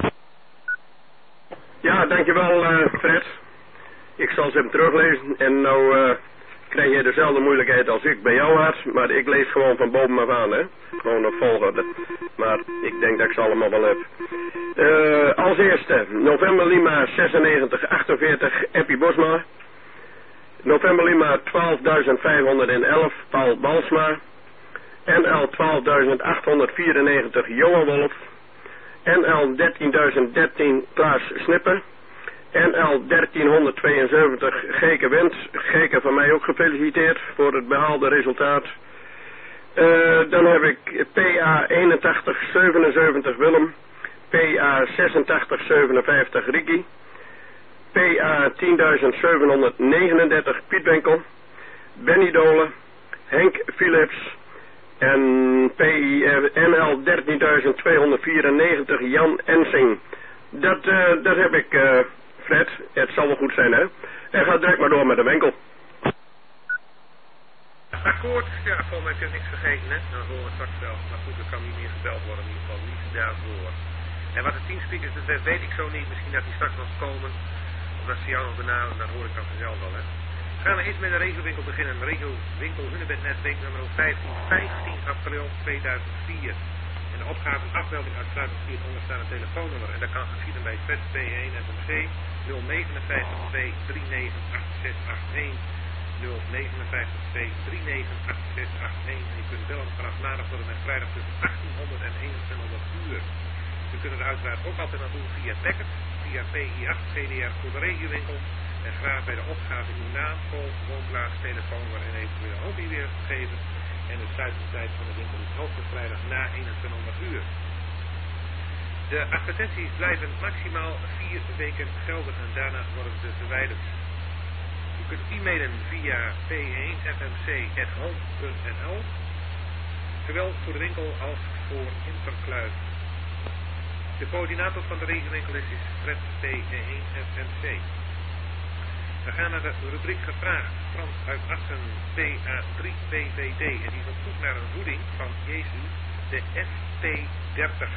Ja, dankjewel uh, Fred. Ik zal ze hem teruglezen en nou uh, krijg je dezelfde moeilijkheid als ik bij jou had, maar ik lees gewoon van boven af aan, hè. Gewoon op volgorde. Maar ik denk dat ik ze allemaal wel heb. Uh, als eerste, November Lima zesennegentig achtenveertig, Eppie Bosma. November Lima twaalfduizend vijfhonderdelf, Paul Balsma. N L twaalfduizend achthonderdvierennegentig, Johan Wolf. N L dertienduizend dertien, Klaas Snipper. N L dertienhonderdtweeënzeventig, Geke Wens. Geke van mij ook gefeliciteerd voor het behaalde resultaat. Uh, dan heb ik P A eenentachtig zevenenzeventig, Willem. P A zesentachtig zevenenvijftig, Ricky. P A tienduizend zevenhonderdnegenendertig, Piet Winkel. Benny Dolen. Henk Philips. En P I N L dertienduizend tweehonderdvierennegentig, Jan Ensing. Dat, uh, dat heb ik, uh, Fred. Het zal wel goed zijn, hè. En ga direct maar door met de winkel. Akkoord. Ja, volgens mij heb ik niks vergeten, hè. Dan horen we straks wel. Maar goed, er kan niet meer gebeld worden, in ieder geval niet daarvoor. En wat de teamspeakers betreft, weet ik zo niet. Misschien dat die straks nog komen. Of dat ze jou nog benaderen, dat hoor ik dan vanzelf wel, hè. Gaan we eens met de regiowinkel beginnen. Regiowinkel Hunebednet, week nummer vijftien, vijftien april tweeduizend vier. En de opgave en afmelding uitsluitend via het onderstaande telefoonnummer. En dat kan geschieden bij Fred P één F M C nul vijf negen twee drie negen acht zes acht een. nul vijf negen twee drie negen acht zes acht een. En je kunt bellen vanaf maandag tot en met vrijdag tussen achttienhonderd en eenentwintighonderd uur. We kunnen er uiteraard ook altijd naartoe via Packet. via P I acht C D R voor de regiowinkel. En graag bij de opgave uw naam, school, woonplaats, telefoonnummer en eventueel hobby weer geven. En de sluitingstijd van de winkel is hoogstens vrijdag na eenentwintighonderd uur. De advertenties blijven maximaal vier weken geldig en daarna worden ze verwijderd. U kunt e-mailen via p één f m c at home punt n l, zowel voor de winkel als voor Interkluis. De coördinator van de regiowinkel is, is Fred P één F M C. We gaan naar de rubriek gevraagd. Frans uit Assen, P A drie B V D. En die is op zoek naar een voeding van Jezus, de F P dertig.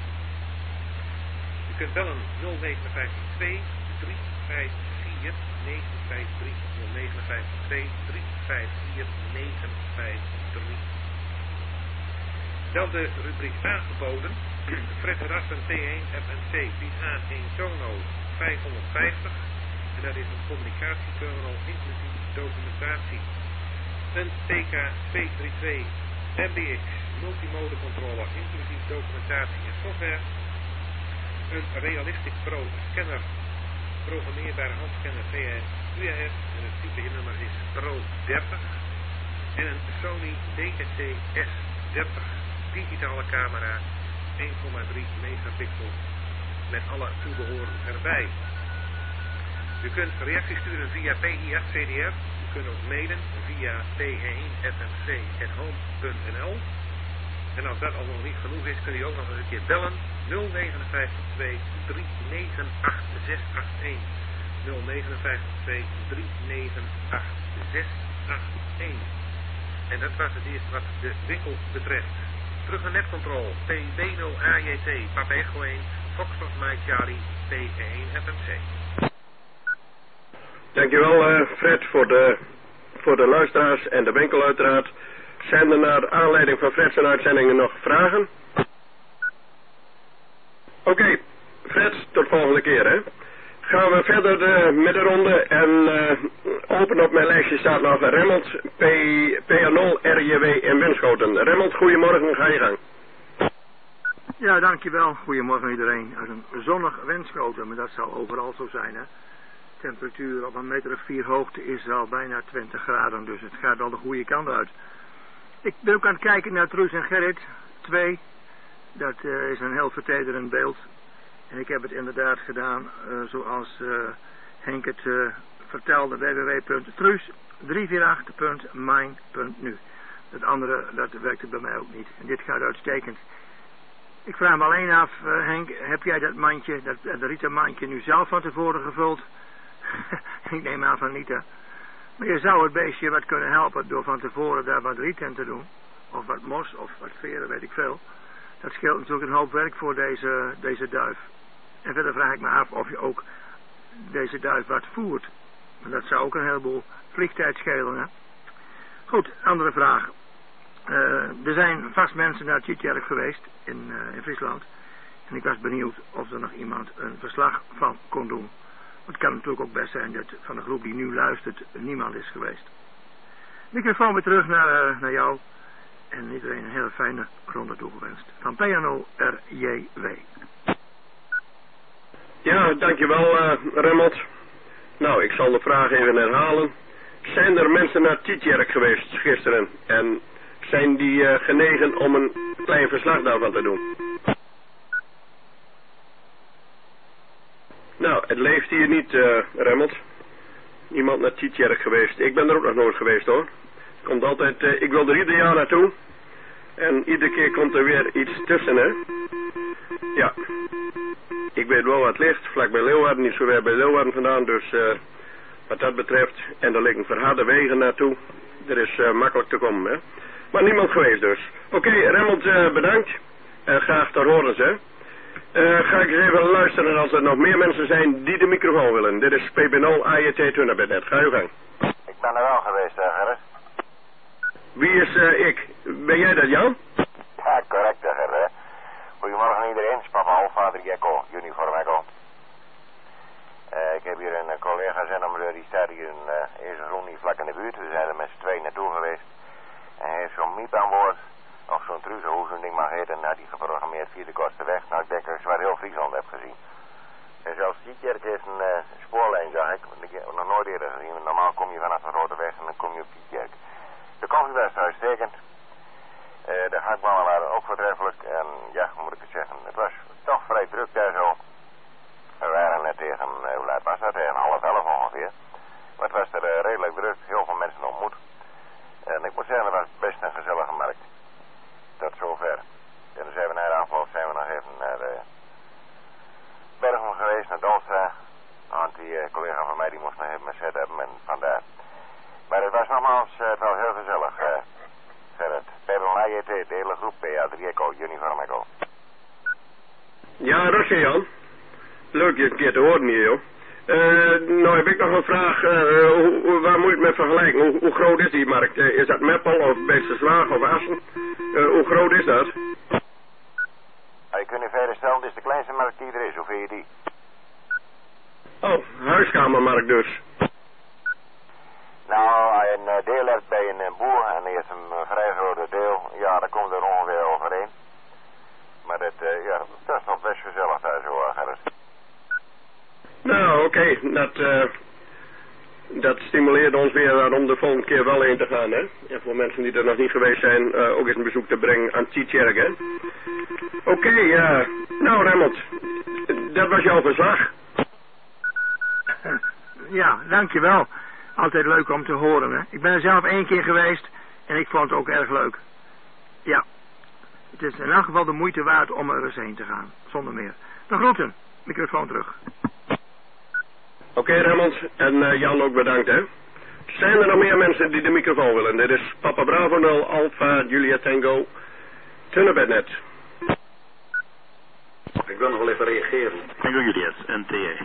U kunt bellen nul negen vijf twee drie vijf vier negen vijf drie nul negen vijf twee drie vijf vier negen vijf drie. Dan de rubriek aangeboden. Fred Rassen P één F M C biedt aan een Tono vijfhonderdvijftig. En dat is een communicatieterminal inclusief documentatie. Een T K tweehonderdtweeëndertig M B X multimode controller inclusief documentatie en software. Een Realistic Pro scanner, programmeerbare handscanner V U S en het type nummer is Pro dertig. En een Sony D S C S dertig digitale camera één komma drie megapixel met alle toebehoren erbij. U kunt reacties sturen via P I acht C D R. U kunt ook mailen via p één f m c at home punt n l. En als dat al nog niet genoeg is, kun u ook nog eens een keer bellen. nul negen vijf twee drie negen acht zes acht een. nul negen vijf twee drie negen acht zes acht een. En dat was het eerste wat de winkel betreft. Terug naar netcontrol. P B nul A J T. Papa Echo één. Foxtrot Mike Charlie. P één F M C. Dankjewel uh, Fred voor de, voor de luisteraars en de winkel uiteraard. Zijn er naar aanleiding van Fred's uitzendingen nog vragen? Oké, okay, Fred, tot volgende keer hè. Gaan we verder de middenronde en uh, open op mijn lijstje staat nog Remmelt P A nul R J W in Winschoten. Remmelt, goedemorgen, ga je gang. Ja, dankjewel. Goedemorgen iedereen. Uit een zonnig Winschoten, maar dat zal overal zo zijn hè. Temperatuur op een meter of vier hoogte is al bijna twintig graden, dus het gaat al de goede kant uit. Ik ben ook aan het kijken naar Truus en Gerrit, twee. Dat uh, is een heel vertederend beeld. En ik heb het inderdaad gedaan uh, zoals uh, Henk het uh, vertelde, w w w punt truus drie vier acht punt mine punt n u. Dat andere, dat werkte bij mij ook niet. En dit gaat uitstekend. Ik vraag me alleen af, uh, Henk, heb jij dat mandje, dat, dat rieten mandje nu zelf van tevoren gevuld? Ik neem aan van niet, hè. Maar je zou het beestje wat kunnen helpen door van tevoren daar wat riet in te doen. Of wat mos, of wat veren, weet ik veel. Dat scheelt natuurlijk een hoop werk voor deze, deze duif. En verder vraag ik me af of je ook deze duif wat voert. Maar dat zou ook een heleboel vliegtijd schelen, hè. Goed, andere vraag. Uh, er zijn vast mensen naar Tietjerk geweest in, uh, in Friesland. En ik was benieuwd of er nog iemand een verslag van kon doen. Het kan natuurlijk ook best zijn dat van de groep die nu luistert niemand is geweest. Microfoon weer terug naar, uh, naar jou. En iedereen een hele fijne ronde toegewenst. Van P N O R J W. Ja, dankjewel uh, Remmelt. Nou, ik zal de vraag even herhalen. Zijn er mensen naar Tietjerk geweest gisteren? En zijn die uh, genegen om een klein verslag daarvan te doen? Nou, het leeft hier niet, uh, Remmelt. Niemand naar Tietjerk geweest. Ik ben er ook nog nooit geweest hoor. Komt altijd, uh, ik wil er ieder jaar naartoe. En iedere keer komt er weer iets tussen, hè. Ja. Ik weet wel wat het ligt. Vlak bij Leeuwarden, niet zo ver bij Leeuwarden vandaan. Dus uh, wat dat betreft. En er liggen verharde wegen naartoe. Er is uh, makkelijk te komen, hè. Maar niemand geweest dus. Oké, okay, Remmelt, uh, bedankt. En graag tot horen ze. Uh, ga ik eens even luisteren als er nog meer mensen zijn die de microfoon willen. Dit is P B nul A J T Tunnabednet. Ga je gang. Ik ben er wel geweest, uh, Gerrit. Wie is uh, ik? Ben jij dat, Jan? Ja, correct, uh, Gerrit. Goedemorgen iedereen. Papa Alfa, drie Echo, uniform Echo. Uh, ik heb hier een uh, collega zijn, die staat hier in uh, eerste groen hier vlak in de buurt. We zijn er met z'n tweeën naartoe geweest. En hij heeft zo'n miep aan boord. Of zo'n truze, hoe zo'n ding mag heten. Nou, die geprogrammeerd via de kortste weg. Nou, ik denk dat ik zwaar heel Friesland heb gezien. En zelfs Tietjerk heeft een uh, spoorlijn, zag ik. Want ik heb nog nooit eerder gezien. Normaal kom je vanaf een rode weg en dan kom je op Tietjerk. De koffie was uitstekend. Uh, de hakballen waren ook voortreffelijk. En ja, hoe moet ik het zeggen? Het was toch vrij druk daar zo. We waren net tegen, uh, hoe laat was dat? Tegen half elf ongeveer. Maar het was er uh, redelijk druk. Heel veel mensen ontmoet. En ik moet zeggen, het was best een gezellige markt. Tot zover. En dan zijn we na de afloop zijn we nog even naar de Bergen geweest, naar Dalstra. Want die uh, collega van mij die moest nog even mijn set hebben en vandaar. Maar het was nogmaals uh, wel heel gezellig. Uh, Gerrit. Pebble I J T, de hele groep P A drie Echo, Uniform Echo. Ja, Rusje Jan. Leuk je een keer te horen hier, joh. Uh, nou heb ik nog een vraag. Uh, hoe, hoe, waar moet je het mee vergelijken? Hoe, hoe groot is die markt? Uh, is dat Meppel of Beesterswaag of Assen? Uh, hoe groot is dat? Je kunt je verder stellen, dit is de kleinste markt die er is. Hoe vind je die? Oh, huiskamermarkt dus. Nou, als je een deel hebt bij een boer en die heeft een vrij grote deel, ja, dan komt er ongeveer overeen. Maar dat, uh, ja, dat is nog best gezellig daar zo, Gerrit. Nou, oké, okay. dat, uh, dat stimuleert ons weer om de volgende keer wel heen te gaan, hè. En voor mensen die er nog niet geweest zijn, uh, ook eens een bezoek te brengen aan Tietjerk, hè. Oké, okay, uh, nou Remmelt, dat was jouw verslag. Ja, dankjewel. Altijd leuk om te horen, hè. Ik ben er zelf één keer geweest en ik vond het ook erg leuk. Ja, het is in elk geval de moeite waard om er eens heen te gaan, zonder meer. De groeten, microfoon terug. Oké, okay, Remmelt, en uh, Jan ook bedankt, hè. Zijn er nog meer mensen die de microfoon willen? Dit is Papa Bravo nul, Alpha, Julia Tango, Tunnebednet. Ik wil nog wel even reageren. Tango Juliet, N T J.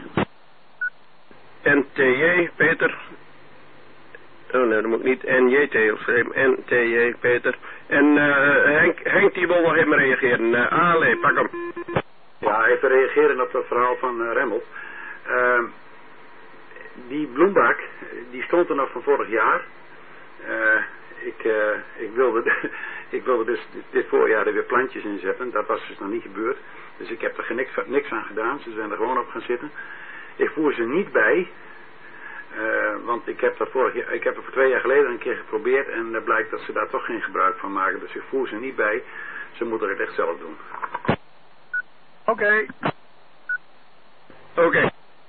N T J, Peter. Oh nee, dat moet ik niet N J T schrijven. N T J, Peter. En uh, Henk, Henk die wil nog even reageren. Uh, Ale, pak hem. Ja, even reageren op dat verhaal van uh, Remmelt. Uh, die bloembak, die stond er nog van vorig jaar. Uh, ik, uh, ik, wilde, ik wilde dus dit, dit voorjaar er weer plantjes in zetten. Dat was dus nog niet gebeurd. Dus ik heb er niks, niks aan gedaan. Ze zijn er gewoon op gaan zitten. Ik voer ze niet bij. Uh, want ik heb, dat vorig jaar, ik heb er voor twee jaar geleden een keer geprobeerd. En uh, blijkt dat ze daar toch geen gebruik van maken. Dus ik voer ze niet bij. Ze moeten het echt zelf doen. Oké. Okay. Oké. Okay.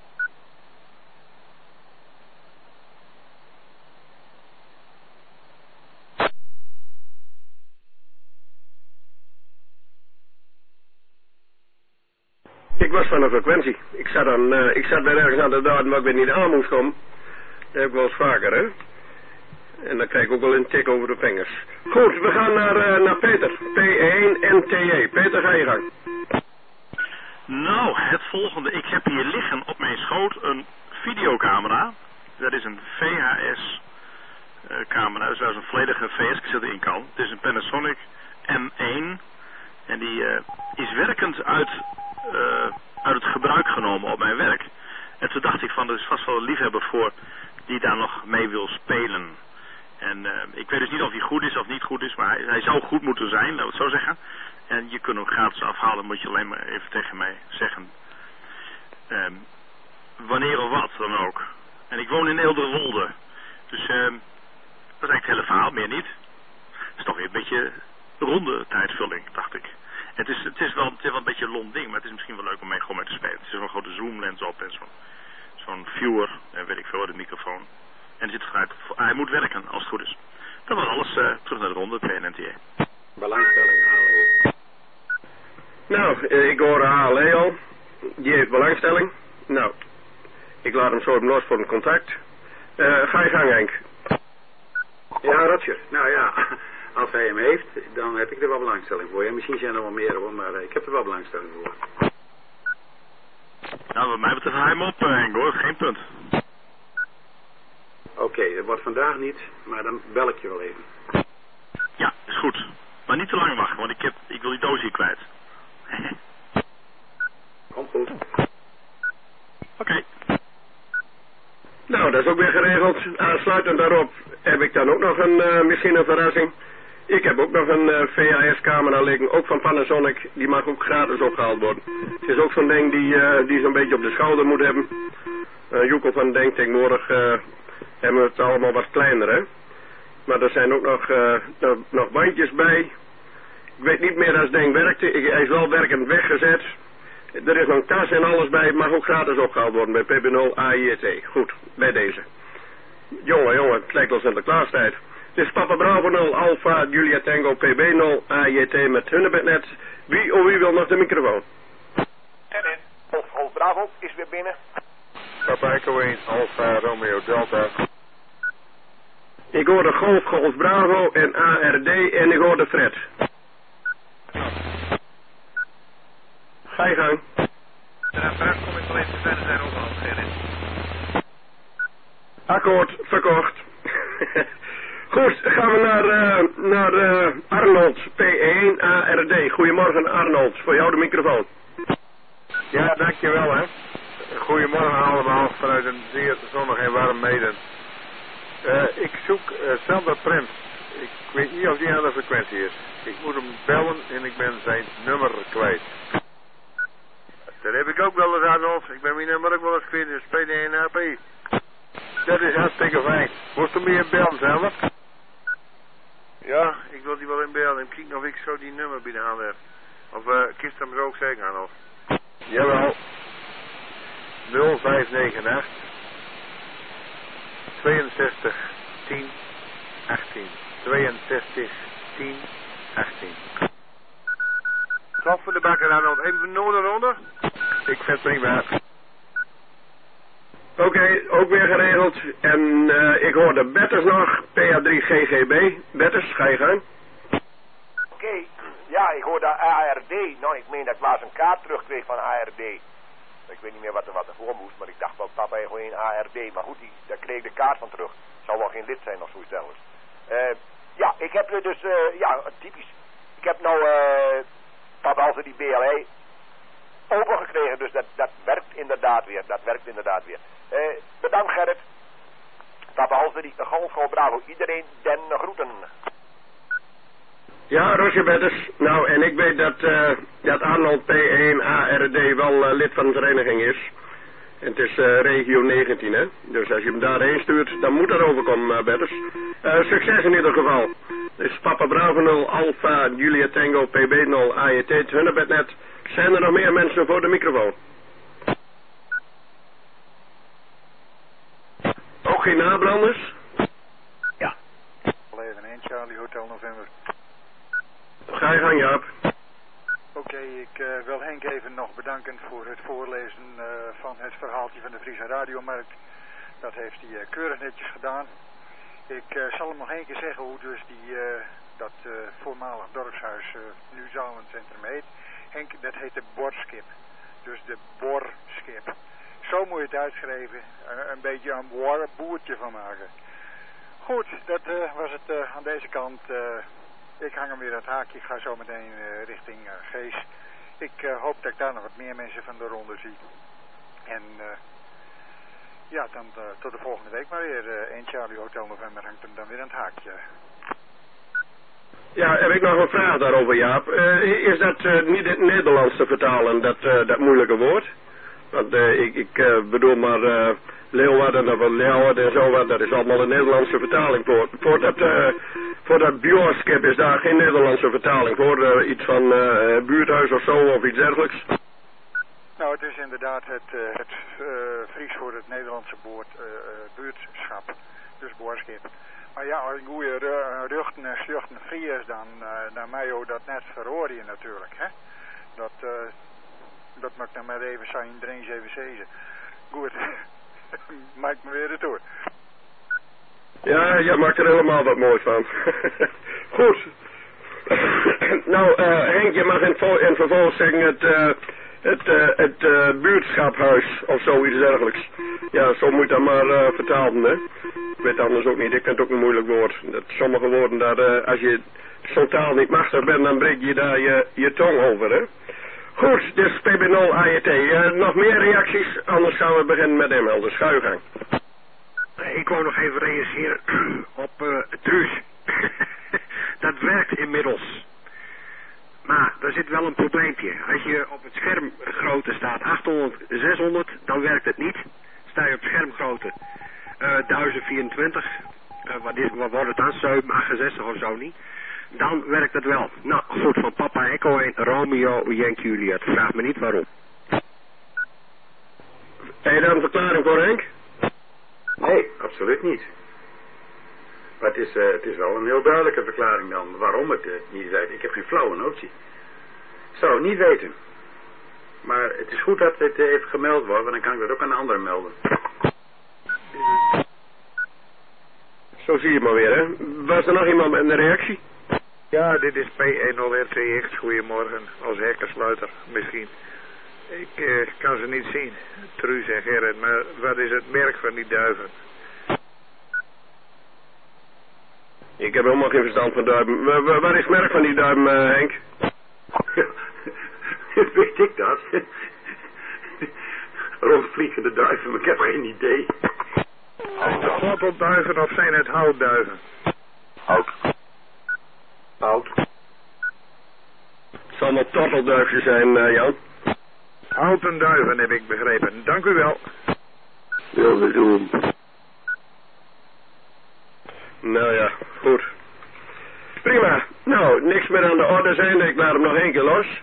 Ik was van een frequentie. Ik zat, dan, uh, ik zat bij ergens aan de datum waar ik weer niet aan moest komen. Dat heb ik wel eens vaker, hè. En dan krijg ik ook wel een tik over de vingers. Goed, we gaan naar, uh, naar Peter. P één N T J. Peter, ga je gang. Nou, het volgende. Ik heb hier liggen op mijn schoot een videocamera. Dat is een V H S uh, camera. Dus daar is een volledige V S-cassette in kan. Het is een Panasonic M één. En die uh, is werkend uit, uh, uit het gebruik genomen op mijn werk. En toen dacht ik van, er is vast wel een liefhebber voor die daar nog mee wil spelen. En uh, ik weet dus niet of hij goed is of niet goed is, maar hij, hij zou goed moeten zijn, laten we het zo zeggen. En je kunt hem gratis afhalen, moet je alleen maar even tegen mij zeggen. Um, wanneer of wat dan ook. En ik woon in Eelderwolde. Dus um, dat is eigenlijk het hele verhaal, meer niet. Het is toch weer een beetje ronde tijdvulling, dacht ik. Het is, het is, wel, het is wel een beetje een lont ding, maar het is misschien wel leuk om mee gewoon mee te spelen. Het is een grote zoomlens op en zo'n zo'n viewer, en weet ik veel, de microfoon. En er zit geluid, hij moet werken, als het goed is. Dat was alles, uh, terug naar de ronde, P N N T J. Belangstelling, A L E. Nou, ik hoor A L E al. Die heeft belangstelling. Nou, ik laat hem zo even los voor een contact. Uh, ga je gang, Henk. Ja, Roger. Nou ja, als hij hem heeft, dan heb ik er wel belangstelling voor. Ja, misschien zijn er wel meer hoor, maar uh, ik heb er wel belangstelling voor. Nou, wat mij betreft, haal hem op, uh, Henk, hoor. Geen punt. Oké, okay, dat wordt vandaag niet, maar dan bel ik je wel even. Ja, is goed. Maar niet te lang wachten, want ik, heb, ik wil die doos hier kwijt. Komt goed. Oké. Okay. Nou, dat is ook weer geregeld. Aansluitend daarop heb ik dan ook nog een, uh, misschien een verrassing. Ik heb ook nog een uh, V H S-camera liggen, ook van Panasonic. Die mag ook gratis opgehaald worden. Het is ook zo'n ding die, uh, die zo'n beetje op de schouder moet hebben. Uh, Joekel van denkt tegenwoordig uh, hebben we het allemaal wat kleiner, hè. Maar er zijn ook nog, uh, nog, nog bandjes bij. Ik weet niet meer als het ding werkte. Ik, hij is wel werkend weggezet. Er is nog een kas en alles bij. Het mag ook gratis opgehaald worden bij P B nul A I T. Goed, bij deze. Jongen, jongen, het lijkt wel Sinterklaastijd. Het is Papa Bravo nul, Alpha, Julia Tango, P B nul, A I T met Hunnebednet. Wie of wie wil nog de microfoon? En Golf, Golf Bravo is weer binnen. Papa Echo één, Alpha, Romeo Delta. Ik hoor de Golf, Golf Bravo en A R D en ik hoor de Fred. Ga je gang. De apparaat kom ik alleen te verder zijn overal, Gerrit. Akkoord, verkocht. Goed, gaan we naar, uh, naar uh, Arnold, P één A R D. Goedemorgen Arnold, voor jou de microfoon. Ja, dankjewel hè. Goedemorgen allemaal vanuit een zeer zonnig en warm Meden. Uh, ik zoek uh, Sander Prins. Ik weet niet of die aan de frequentie is. Ik moet hem bellen en ik ben zijn nummer kwijt. Dat heb ik ook wel eens, Arnold. Ik ben mijn nummer ook wel eens kwijt, dus P één A P. Dat is hartstikke fijn. Moest hem meer bellen, Sander? Ja, ik wil die wel inbellen. Ik kijk of ik zo die nummer bij de hand heb. Of uh, kist hem zo ook zeggen, Arnold? Jawel. nul vijf negen acht tweeënzestig tien achttien. tweeënzestig tien achttien. Klap voor de bakker, Arnold. Even nodig onder? Ik vind het prima. Oké, okay, ook weer geregeld. En uh, ik hoorde Betters nog, P A drie G G B. Betters, ga je gang. Oké, okay. Ja, ik hoorde A R D. Nou, ik meen dat ik laatst een kaart terugkreeg van A R D. Ik weet niet meer wat er, wat er voor moest, maar ik dacht wel, papa heeft gewoon een A R D. Maar goed, die, daar kreeg ik de kaart van terug. Zou wel geen lid zijn of zoiets zelfs. Uh, ja, ik heb er dus, uh, ja, typisch. Ik heb nou, uh, papa als die B L E open gekregen, dus dat, dat werkt inderdaad weer. Dat werkt inderdaad weer. Uh, bedankt Gerrit. Papa Halseri, Golf, Bravo. Iedereen den groeten. Ja, Roger Betters. Nou, en ik weet dat, uh, dat Arnold P één A R D wel uh, lid van de vereniging is. En het is uh, regio negentien, hè. Dus als je hem daarheen stuurt, dan moet dat overkomen, uh, Betters. Uh, succes in ieder geval. Dus Papa Bravo nul, Alpha, Julia Tango, P B nul, A I T, het Hunnebednet. Zijn er nog meer mensen voor de microfoon? Ook geen nabranders? Ja. Even één, Charlie Hotel November. Ga je gang, Jaap. Oké, okay, ik uh, wil Henk even nog bedanken voor het voorlezen uh, van het verhaaltje van de Friese Radiomarkt. Dat heeft hij uh, keurig netjes gedaan. Ik uh, zal hem nog één keer zeggen hoe dus die, uh, dat uh, voormalig dorpshuis uh, nu Zalencentrum heet. Henk, dat heet de Borskip. Dus de Borskip. Zo moet je het uitschrijven. Uh, een beetje een boer, boertje van maken. Goed, dat uh, was het uh, aan deze kant. Uh, ik hang hem weer aan het haakje. Ik ga zo meteen uh, richting uh, Gees. Ik uh, hoop dat ik daar nog wat meer mensen van de ronde zie. En uh, ja, dan uh, tot de volgende week maar weer. Uh, één Charlie Hotel November hangt hem dan weer aan het haakje. Ja, heb ik nog een vraag daarover, Jaap. Uh, is dat uh, niet het Nederlands te vertalen, dat, uh, dat moeilijke woord? Want uh, ik, ik uh, bedoel maar uh, Leeuwarden of Leeuwarden en zo wat, dat is allemaal een Nederlandse vertaling voor. Voor dat, uh, voor dat Bjorskip is daar geen Nederlandse vertaling voor, uh, iets van uh, buurthuis of zo of iets dergelijks? Nou, het is inderdaad het, uh, het uh, Fries voor het Nederlandse woord uh, buurtschap, dus Borskip. Maar ja, als een goede ruchten en sluchten Fries is, dan, uh, dan mag je dat net verhoren natuurlijk, hè. Dat, uh, dat mag ik dan maar even zijn, drie zeven zeven. Goed, maak me weer retour. Ja, jij maakt er helemaal wat moois van. Goed. Nou, uh, Henk, je mag in, in vervolgens zeggen het... Uh, Het, uh, het uh, buurtschaphuis of zoiets dergelijks. Ja, zo moet je dat maar uh, vertalen, hè. Ik weet anders ook niet, ik vind het ook een moeilijk woord. Dat sommige woorden, daar, uh, als je zo'n taal niet machtig bent, dan breek je daar je, je tong over, hè. Goed, dus P B nul A J T. Uh, nog meer reacties, anders gaan we beginnen met M L, de schuifgang. Ik wou nog even reageren op uh, Truus. dat werkt inmiddels. Maar er zit wel een probleempje. Als je op het schermgrootte staat achthonderd, zeshonderd, dan werkt het niet. Sta je op schermgrootte uh, duizend vierentwintig, uh, wat, is, wat wordt het dan, zeven achtenzestig of zo niet, dan werkt het wel. Nou goed, van Papa Echo één, Romeo, Yankee Juliet. Vraag me niet waarom. Heb je daar een verklaring voor, Henk? Nee, absoluut niet. Maar het is, uh, het is wel een heel duidelijke verklaring dan waarom het uh, niet werkt. Ik heb geen flauwe notie. Ik zou het niet weten. Maar het is goed dat het uh, even gemeld wordt, want dan kan ik dat ook aan de anderen melden. Zo zie je maar weer, hè. Was er nog iemand met een reactie? Ja, dit is P één nul R T X. Goedemorgen, als hekkensluiter misschien. Ik uh, kan ze niet zien, Truus en Gerrit, maar wat is het merk van die duiven? Ik heb helemaal geen verstand van duiven. W w waar is het merk van die duim, uh, Henk? Weet ik dat? Rondvliegende duiven, maar ik heb geen idee. Slottelduiven of zijn het houtduiven? Hout. Hout. Het zal maar tortelduifjes zijn, uh, Jan. Houten duiven heb ik begrepen. Dank u wel. Wilde doen. Nou ja, goed. Prima. Nou, niks meer aan de orde zijn. Ik laat hem nog één keer los.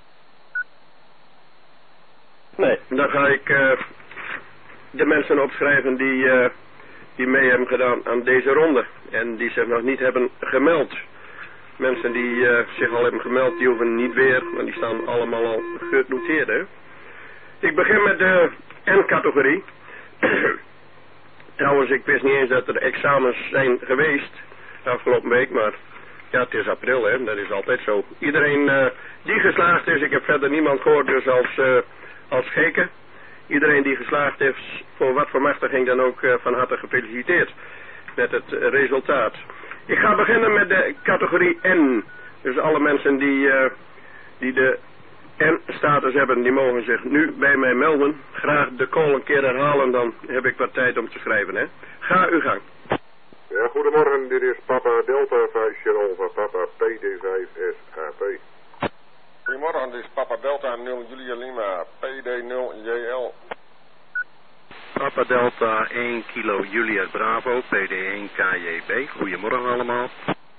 Nee, dan ga ik uh, de mensen opschrijven die, uh, die mee hebben gedaan aan deze ronde. En die zich nog niet hebben gemeld. Mensen die uh, zich al hebben gemeld, die hoeven niet weer. Want die staan allemaal al genoteerd, hè. Ik begin met de N-categorie. Trouwens, ik wist niet eens dat er examens zijn geweest de afgelopen week, maar ja, het is april, hè, dat is altijd zo. Iedereen uh, die geslaagd is, ik heb verder niemand gehoord dus als, uh, als geken. Iedereen die geslaagd is, voor wat voor machtiging dan ook, uh, van harte gefeliciteerd met het uh, resultaat. Ik ga beginnen met de categorie N. Dus alle mensen die, uh, die de N-status hebben, die mogen zich nu bij mij melden. Graag de call een keer herhalen, dan heb ik wat tijd om te schrijven, hè. Ga uw gang. Ja, goedemorgen, dit is Papa Delta vijf Sierra, Papa P D vijf S H P. Goedemorgen, dit is Papa Delta nul Julia Lima, P D nul J L. Papa Delta één kilo Juliet Bravo, P D één K J B. Goedemorgen allemaal.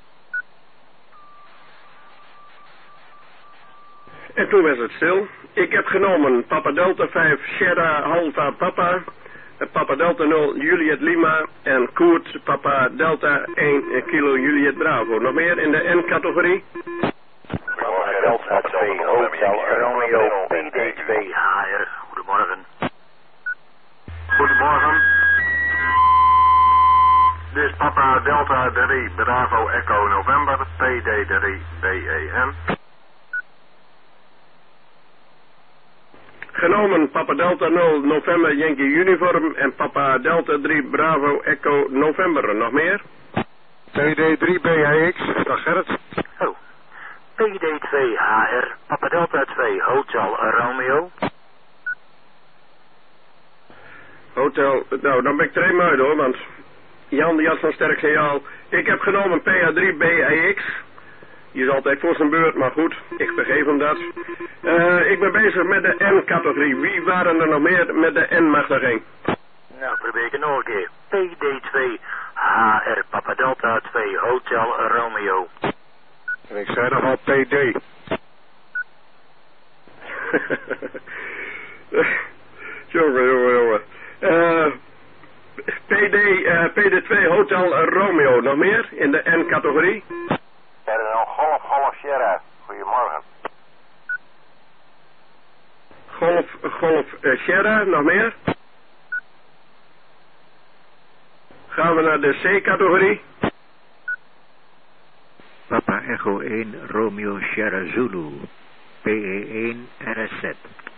En toen was het stil. Ik heb genomen Papa Delta vijf Sierra Alpha Papa, Papa Delta nul Juliet Lima en Koert Papa Delta één kilo Juliet Bravo. Nog meer in de N-categorie? Papa Delta twee Hotel Romeo P D twee H R. Goedemorgen. Goedemorgen. Dit is Papa Delta drie Bravo Echo November, P D drie B E N. Genomen Papa Delta nul November Yankee Uniform en Papa Delta drie Bravo Echo November. Nog meer? P D drie B H X, dag Gerrit. Oh, P D twee H R, Papa Delta twee Hotel Romeo. Hotel, nou dan ben ik er een uit hoor, want Jan die had zo'n sterk signaal. Ik heb genomen P H drie B H X. Die is altijd voor zijn beurt, maar goed, ik vergeef hem dat. Uh, ik ben bezig met de N-categorie. Wie waren er nog meer met de N-machtiging? Nou, probeer ik het nog een keer. P D twee H R, Papa Delta twee Hotel Romeo. En ik zei nog al P D. jongen, jongen, jongen. Uh, P D, uh, P D twee Hotel Romeo. Nog meer in de N-categorie? Er is een Golf Golf Sierra. Goedemorgen. Golf Golf uh, Sierra, nog meer? Gaan we naar de C-categorie. Papa Echo één Romeo Sierra Zulu. P E één R S Z.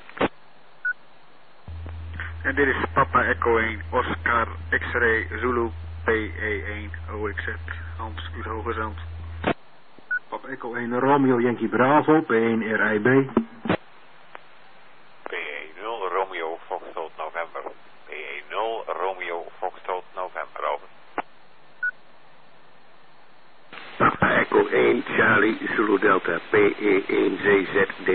En dit is Papa Echo één Oscar X-Ray Zulu P E één O X Z. Hans uit Hoogezand. Papa Echo één Romeo Yankee Bravo, P één R I B. P E nul Romeo Foxtrot November. P E nul Romeo Foxtrot November, over. Papa Echo één één Charlie Zulu Delta, P E één Z Z D.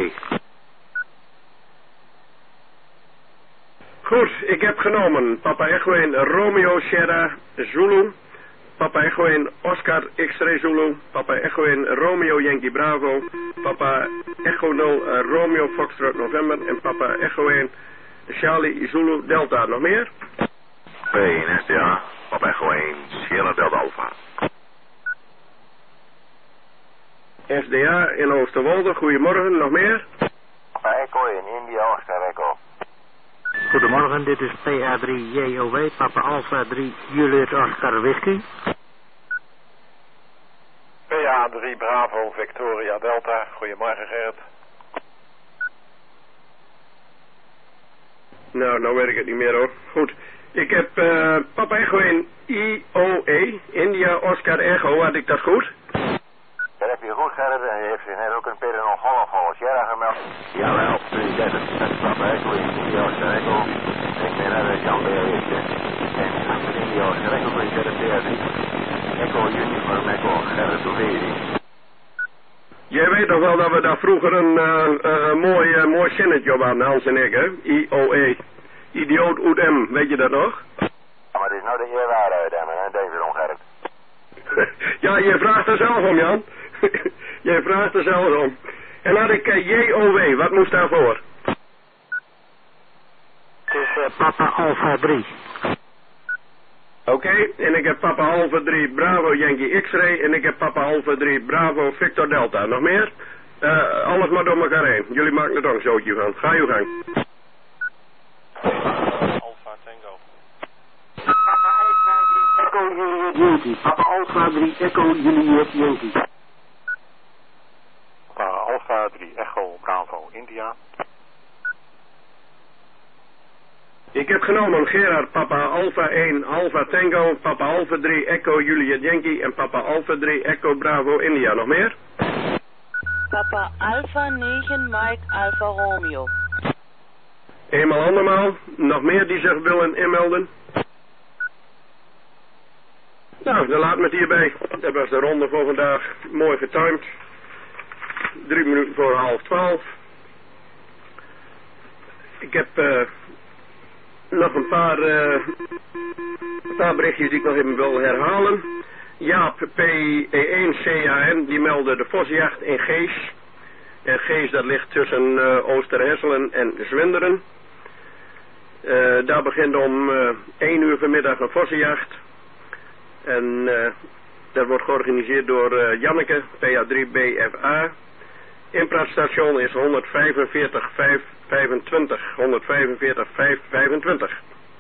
Goed, ik heb genomen Papa Echo één Romeo Sierra Zulu, Papa Echo één Oscar X-Ray Zulu, Papa Echo één Romeo Yankee Bravo, Papa Echo nul uh, Romeo Foxtrot November en Papa Echo één Charlie Zulu Delta. Nog meer? P één S D A, Papa Echo één Sierra Delta Alpha. S D A in Oosterwolde, goedemorgen, nog meer? Papa Echo één India Oscar Echo. Goedemorgen, dit is P A drie J O W, Papa Alpha drie Juliet Oscar Whisky. P A drie Bravo Victoria Delta, goedemorgen Gerrit. Nou, nou weet ik het niet meer hoor. Goed, ik heb uh, Papa Echo één I O E, India Oscar Echo, had ik dat goed? Dat heb je goed Gerrit, en je heeft zich net ook een Peter nog Golf Golf Sierra gemeld. Jawel, drieëndertig, dat is Papa Echo één India Oscar Echo. Ik ben net Jan B R S'je. En achter India Oscar Echo ben ik P A drie. Echo Uniform Echo Gerrit Toeveri. Jij weet toch wel dat we daar vroeger een uh, uh, mooi, uh, mooi zinnetje op hadden, Hans en ik, hè? I O E. Idioot uit M, weet je dat nog? Ja, maar dit is nou de eerwaarde uit hem, hè? Denk erom, Gerrit. Ja, je vraagt er zelf om, Jan. Jij vraagt er zelf om. En had ik uh, J O W, wat moest daarvoor? Het is uh, Papa Alpha drie. Oké, okay, en ik heb Papa Alpha drie Bravo Yankee X-Ray en ik heb Papa Alpha drie Bravo Victor Delta. Nog meer? Uh, alles maar door elkaar heen. Jullie maken er ook een zootje van. Ga je gang. Alpha Tango. Echo Juliet Yankee. Papa Alpha drie Echo Juliet Yankee. Papa Alpha drie Echo Bravo India. Ik heb genomen Gerard Papa Alpha één Alpha Tango, Papa Alpha drie Echo Juliet Yankee en Papa Alpha drie Echo Bravo India. Nog meer? Papa Alpha negen Mike Alpha Romeo. Eenmaal andermaal. Nog meer die zich willen inmelden? Nou, dan laat me het hierbij. Dat was de ronde voor vandaag. Mooi getimed. Drie minuten voor half twaalf. Ik heb... Uh, Nog een paar, uh, een paar berichtjes die ik nog even wil herhalen. Jaap P E één C A N die meldde de vosjacht in Gees. En Gees dat ligt tussen uh, Oosterhesselen en Zwinderen. Uh, daar begint om uh, één uur vanmiddag een vossenjacht. En uh, dat wordt georganiseerd door uh, Janneke, P A drie B F A. Inpraatstation is honderdvijfenveertig vijf vijfentwintig. honderdvijfenveertig vijf vijfentwintig.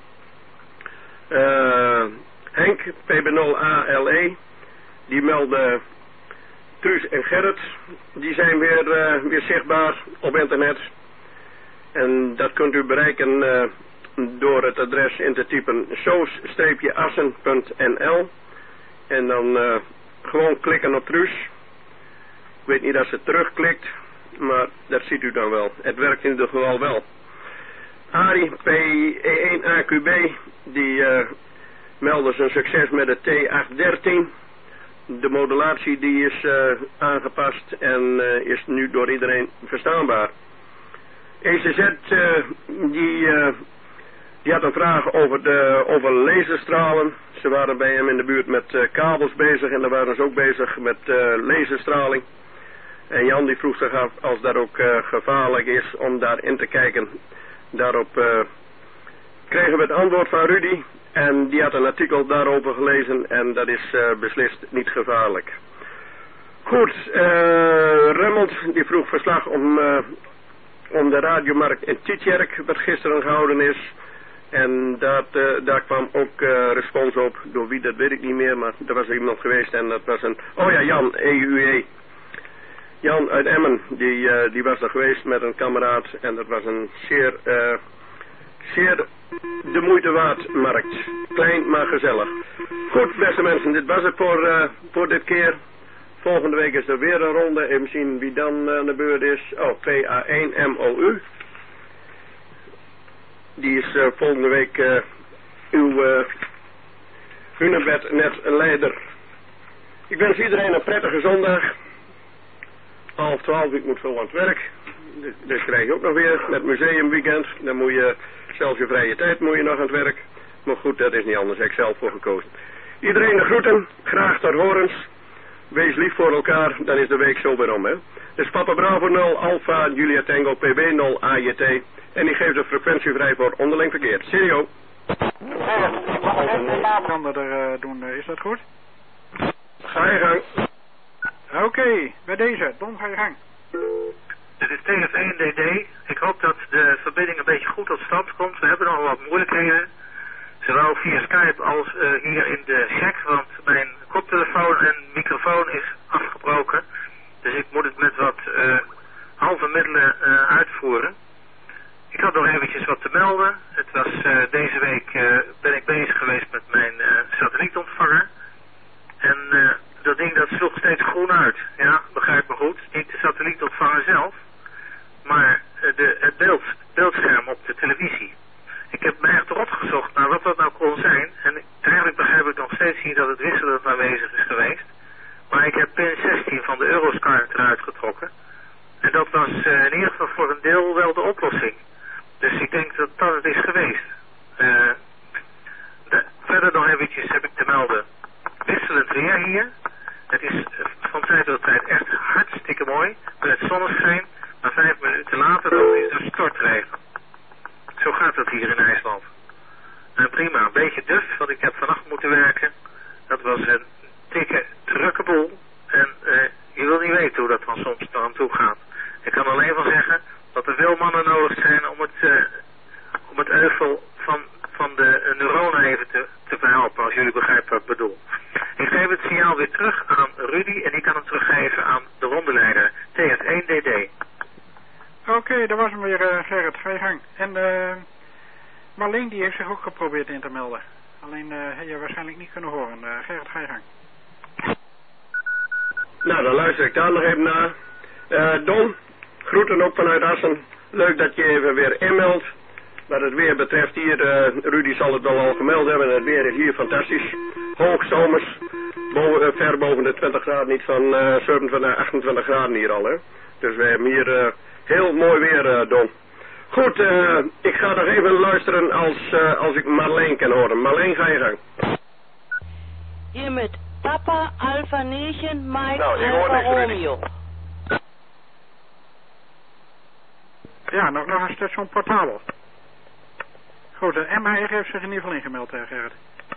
Uh, Henk, P B nul A L E, die melden Truus en Gerrit. Die zijn weer, uh, weer zichtbaar op internet. En dat kunt u bereiken uh, door het adres in te typen soos assen punt n l. En dan uh, gewoon klikken op Truus. Ik weet niet of ze terugklikt, maar dat ziet u dan wel. Het werkt in ieder geval wel. Arie, P E één A Q B, die uh, meldde zijn succes met de T acht dertien. De modulatie die is uh, aangepast en uh, is nu door iedereen verstaanbaar. E C Z, uh, die, uh, die had een vraag over, de, over laserstralen. Ze waren bij hem in de buurt met uh, kabels bezig en daar waren ze ook bezig met uh, laserstraling. En Jan die vroeg zich af als dat ook uh, gevaarlijk is om daarin te kijken. Daarop uh, kregen we het antwoord van Rudy. En die had een artikel daarover gelezen en dat is uh, beslist niet gevaarlijk. Goed, uh, Remmelt die vroeg verslag om, uh, om de radiomarkt in Tietjerk wat gisteren gehouden is. En dat, uh, daar kwam ook uh, respons op. Door wie, dat weet ik niet meer, maar er was iemand geweest en dat was een... Oh ja, Jan, E U E. Jan uit Emmen, die, uh, die was er geweest met een kameraad en dat was een zeer, uh, zeer de moeite waard markt. Klein maar gezellig. Goed, beste mensen, dit was het voor, uh, voor dit keer. Volgende week is er weer een ronde. Even zien wie dan uh, aan de beurt is. Oh, P A één M O U. Die is uh, volgende week uh, uw uh, Hunebed net leider. Ik wens iedereen een prettige zondag. half twaalf, ik moet veel aan het werk. Dus krijg je ook nog weer met museumweekend. Dan moet je, zelfs je vrije tijd moet je nog aan het werk. Maar goed, dat is niet anders, heb ik zelf voor gekozen. Iedereen de groeten, graag tot horens. Wees lief voor elkaar, dan is de week zo weer om, hè. Dus Papa Bravo nul, Alpha, Julia Tango, P B nul, A J T. En die geeft de frequentie vrij voor onderling verkeer. Serio. Kan dat er uh, doen, uh, is dat goed? Ga je gang. Oké, okay, bij deze, Don, ga je gang. Dit is T F één D D. Ik hoop dat de verbinding een beetje goed tot stand komt. We hebben nog wat moeilijkheden. Zowel via Skype als uh, hier in de check, want mijn koptelefoon en microfoon is afgebroken. Dus ik moet het met wat uh, halve middelen uh, uitvoeren. Ik had nog eventjes wat te melden. Het was uh, deze week uh, ben ik bezig geweest met mijn uh, satellietontvanger. En uh, dat ding dat sloeg steeds groen uit. Ja, begrijp me goed. Niet de satellietontvanger zelf, maar uh, de, het beeld, beeldscherm op de televisie. Ik heb me echt erop gezocht naar wat dat nou kon zijn. En eigenlijk begrijp ik nog steeds niet dat het wisselend aanwezig is geweest. Maar ik heb pin zestien van de Euroscar eruit getrokken. En dat was uh, in ieder geval voor een deel wel de oplossing. Dus ik denk dat dat het is geweest. Uh, de, verder nog eventjes heb ik te melden. Wisselend weer hier. Het is uh, van tijd tot tijd echt hartstikke mooi. Met het zonneschijn. Maar vijf minuten later dan is er stortregen. Zo gaat het hier in IJsland. Nou prima, een beetje duf, want ik heb vannacht moeten werken. Dat was een dikke drukke boel. En uh, je wil niet weten hoe dat dan soms aan toe gaat. Ik kan alleen maar zeggen dat er veel mannen nodig zijn om het, uh, om het euvel van, van de uh, neuronen even te, te verhelpen, als jullie begrijpen wat ik bedoel. Ik geef het signaal weer terug aan Rudy en ik kan hem teruggeven aan de rondeleider T F één D D. Oké, okay, dat was hem weer, uh, Gerrit. Ga je gang. En uh, Marleen die heeft zich ook geprobeerd in te melden. Alleen uh, heb je waarschijnlijk niet kunnen horen. Uh, Gerrit, ga je gang. Nou, dan luister ik daar nog even naar. Uh, Don, groeten ook vanuit Assen. Leuk dat je even weer inmeldt. Wat het weer betreft hier, uh, Rudy zal het wel al gemeld hebben. Het weer is hier fantastisch. Hoog zomers. Boven, uh, ver boven de twintig graden, niet van uh, zevenentwintig, achtentwintig graden hier al, hè. Dus we hebben hier uh, heel mooi weer, uh, Don. Goed, uh, ik ga nog even luisteren als, uh, als ik Marleen kan horen. Marleen, ga je gang. Hier met Papa Alpha negen Mike nou, Alpha Romeo. Ja, nog, nog een station portabel. Goed, de M H R heeft zich in ieder geval ingemeld, hè, Gerrit.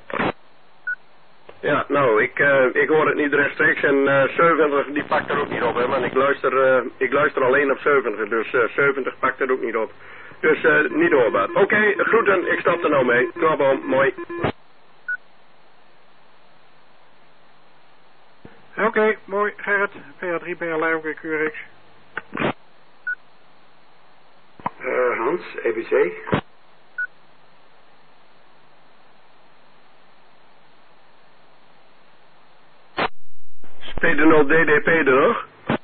Ja, nou, ik, uh, ik hoor het niet rechtstreeks en uh, zeventig die pakt er ook niet op, hè, man. Ik luister, uh, ik luister alleen op zeventig, dus uh, zeventig pakt er ook niet op. Dus uh, niet hoorbaar. Oké, okay, groeten, ik stap er nou mee. Knabboom, mooi. Oké, okay, mooi, Gerrit. P A drie, B L I, ook Q R X. Uh, Hans, E B C. P D nul D D P er nog?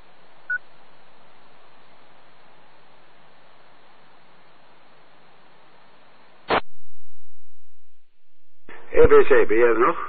E B C, ben jij er nog?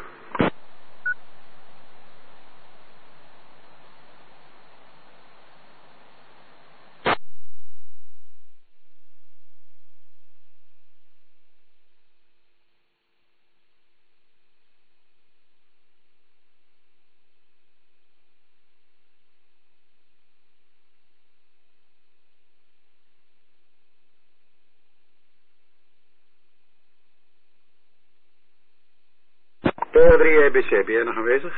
P A drie E B C, ben jij nog aanwezig?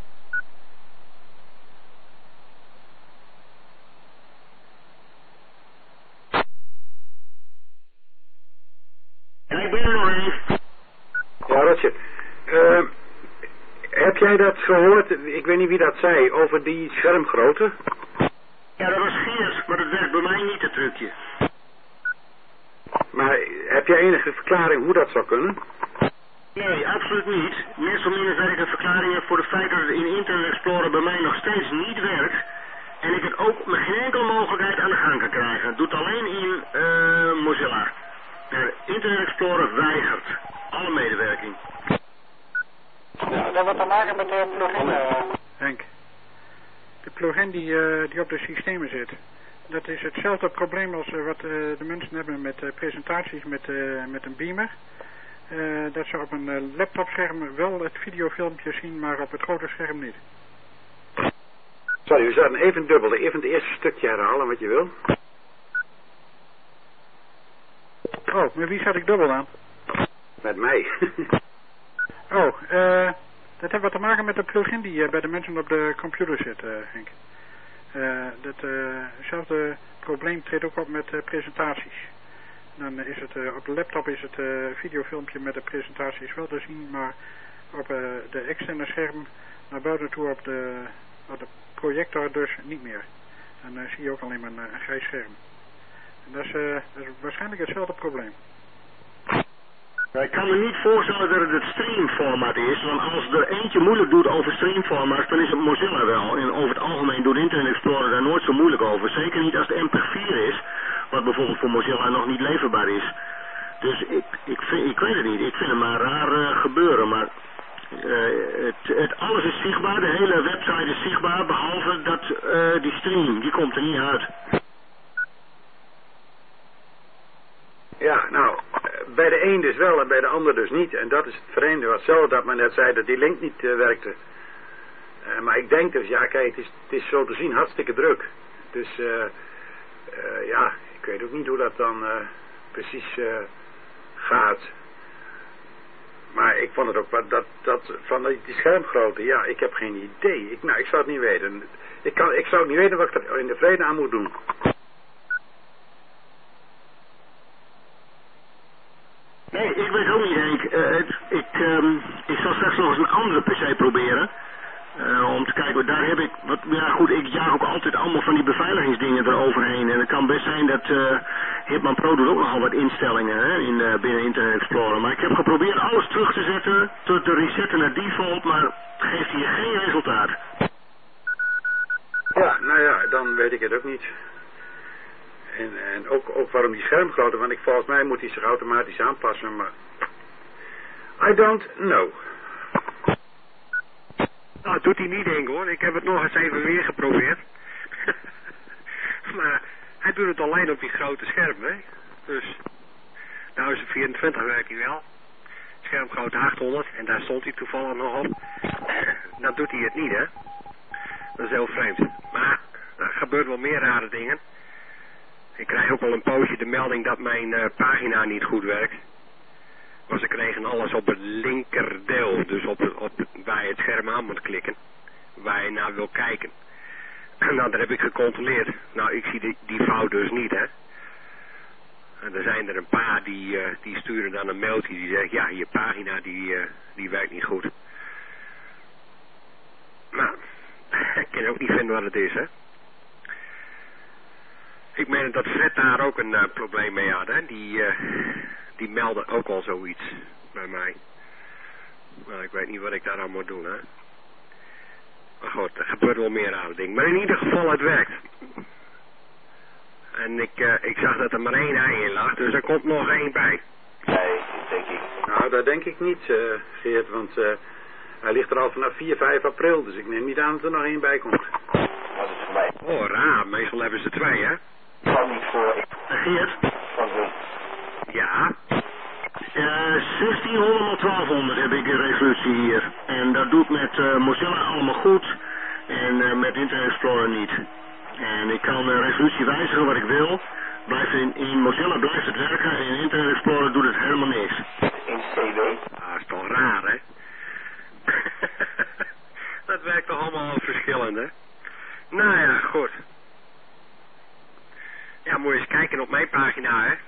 Ja, ik ben er nog eens. Ja, Rotje. Uh, heb jij dat gehoord? Ik weet niet wie dat zei, over die schermgrootte? Ja, dat was Geert, maar dat werkt bij mij niet, het trucje. Maar heb jij enige verklaring hoe dat zou kunnen? Nee, absoluut niet. Meer of minder dat ik een verklaring heb voor het feit dat het in Internet Explorer bij mij nog steeds niet werkt. En ik het ook met geen enkele mogelijkheid aan de gang kan krijgen. Het doet alleen in uh, Mozilla. De Internet Explorer weigert alle medewerking. Ja, dat wat te maken met de plugin. Uh... Henk. Het de plugin die, uh, die op de systemen zit. Dat is hetzelfde probleem als uh, wat uh, de mensen hebben met uh, presentaties met, uh, met een beamer. Uh, dat ze op een uh, laptopscherm wel het videofilmpje zien, maar op het grote scherm niet. Sorry, we zaten even dubbel. Even het eerste stukje herhalen wat je wil. Oh, met wie zat ik dubbel aan? Met mij. oh, eh... Uh, dat heeft wat te maken met de plugin die uh, bij de mensen op de computer zit, uh, Henk. Uh, Datzelfde uh, probleem treedt ook op met uh, presentaties. Dan is het uh, op de laptop is het uh, videofilmpje met de presentaties wel te zien, maar op uh, de externe scherm naar buiten toe op de, op de projector dus niet meer. Dan uh, zie je ook alleen maar een, een grijs scherm. En dat is, uh, dat is waarschijnlijk hetzelfde probleem. Ik kan me niet voorstellen dat het het streamformat is, want als er eentje moeilijk doet over streamformat, dan is het Mozilla wel. En over het algemeen doet Internet Explorer daar nooit zo moeilijk over. Zeker niet als het M P vier is, wat bijvoorbeeld voor Mozilla nog niet leverbaar is. Dus ik, ik, vind, ik weet het niet, ik vind het maar raar uh, gebeuren, maar uh, het, het, alles is zichtbaar, de hele website is zichtbaar, behalve dat uh, die stream, die komt er niet uit. Ja, nou, bij de een dus wel en bij de ander dus niet. En dat is het vreemde, wat zelf dat men net zei, dat die link niet uh, werkte. Uh, maar ik denk dus, ja kijk, het is, het is zo te zien hartstikke druk. Dus uh, uh, ja, ik weet ook niet hoe dat dan uh, precies uh, gaat. Maar ik vond het ook, wat dat, dat van die schermgrootte, ja, ik heb geen idee. Ik, nou, ik zou het niet weten. Ik, kan, ik zou niet weten wat ik er in de vrede aan moet doen. Nee, ik weet ook niet, Henk. Uh, het, ik, um, ik zal straks nog eens een andere P C proberen. Uh, om te kijken, daar heb ik... Wat, ja goed, ik jaag ook altijd allemaal van die beveiligingsdingen eroverheen. En het kan best zijn dat... Uh, Hitman Pro doet ook nogal wat instellingen hè, in, uh, binnen Internet Explorer. Maar ik heb geprobeerd alles terug te zetten, te, te resetten naar default, maar het geeft hier geen resultaat. Ja, nou ja, dan weet ik het ook niet. En, en ook, ook waarom die schermgrootte, want ik, volgens mij moet die zich automatisch aanpassen, maar... I don't know. Nou, dat doet hij niet, denk ik hoor. Ik heb het nog eens even weer geprobeerd. Maar hij doet het alleen op die grote scherm, hè. Dus, nou is het vierentwintig werkt hij wel. Schermgrootte achthonderd, en daar stond hij toevallig nog op. Dan doet hij het niet, hè. Dat is heel vreemd. Maar, er gebeurt wel meer rare dingen. Ik krijg ook al een poosje de melding dat mijn uh, pagina niet goed werkt. Maar ze kregen alles op het linkerdeel, dus op, het, op het, waar je het scherm aan moet klikken. Waar je naar wil kijken. Nou, dat heb ik gecontroleerd. Nou, ik zie die, die fout dus niet, hè. En er zijn er een paar die, uh, die sturen dan een mailtje die zegt, ja, je pagina die, uh, die werkt niet goed. Nou, ik kan ook niet vinden wat het is, hè. Ik meen dat Fred daar ook een uh, probleem mee had, hè. Die, uh, die meldde ook al zoiets bij mij. Nou, ik weet niet wat ik daar aan moet doen, hè. Maar goed, er gebeurt wel meer aan dingen. Maar in ieder geval, het werkt. En ik, uh, ik zag dat er maar één ei in lag, dus er komt nog één bij. Nee, denk ik. Nou, dat denk ik niet, uh, Geert, want uh, hij ligt er al vanaf vier, vijf april, dus ik neem niet aan dat er nog één bij komt. Wat is voor mij? Oh, raar, meestal hebben ze twee, hè? Kan niet voor... Uh, Geert? Van de... Ja? Uh, zestienhonderd tot twaalfhonderd heb ik een resolutie hier. En dat doet met uh, Mozilla allemaal goed. En uh, met Internet Explorer niet. En ik kan de resolutie wijzigen wat ik wil. Blijft in, in Mozilla blijft het werken. En in Internet Explorer doet het helemaal niks. In C W? Ah, dat is toch raar, hè? Dat werkt toch allemaal verschillend, hè? Nou ja, goed. Ja, moet je eens kijken op mijn pagina, hè?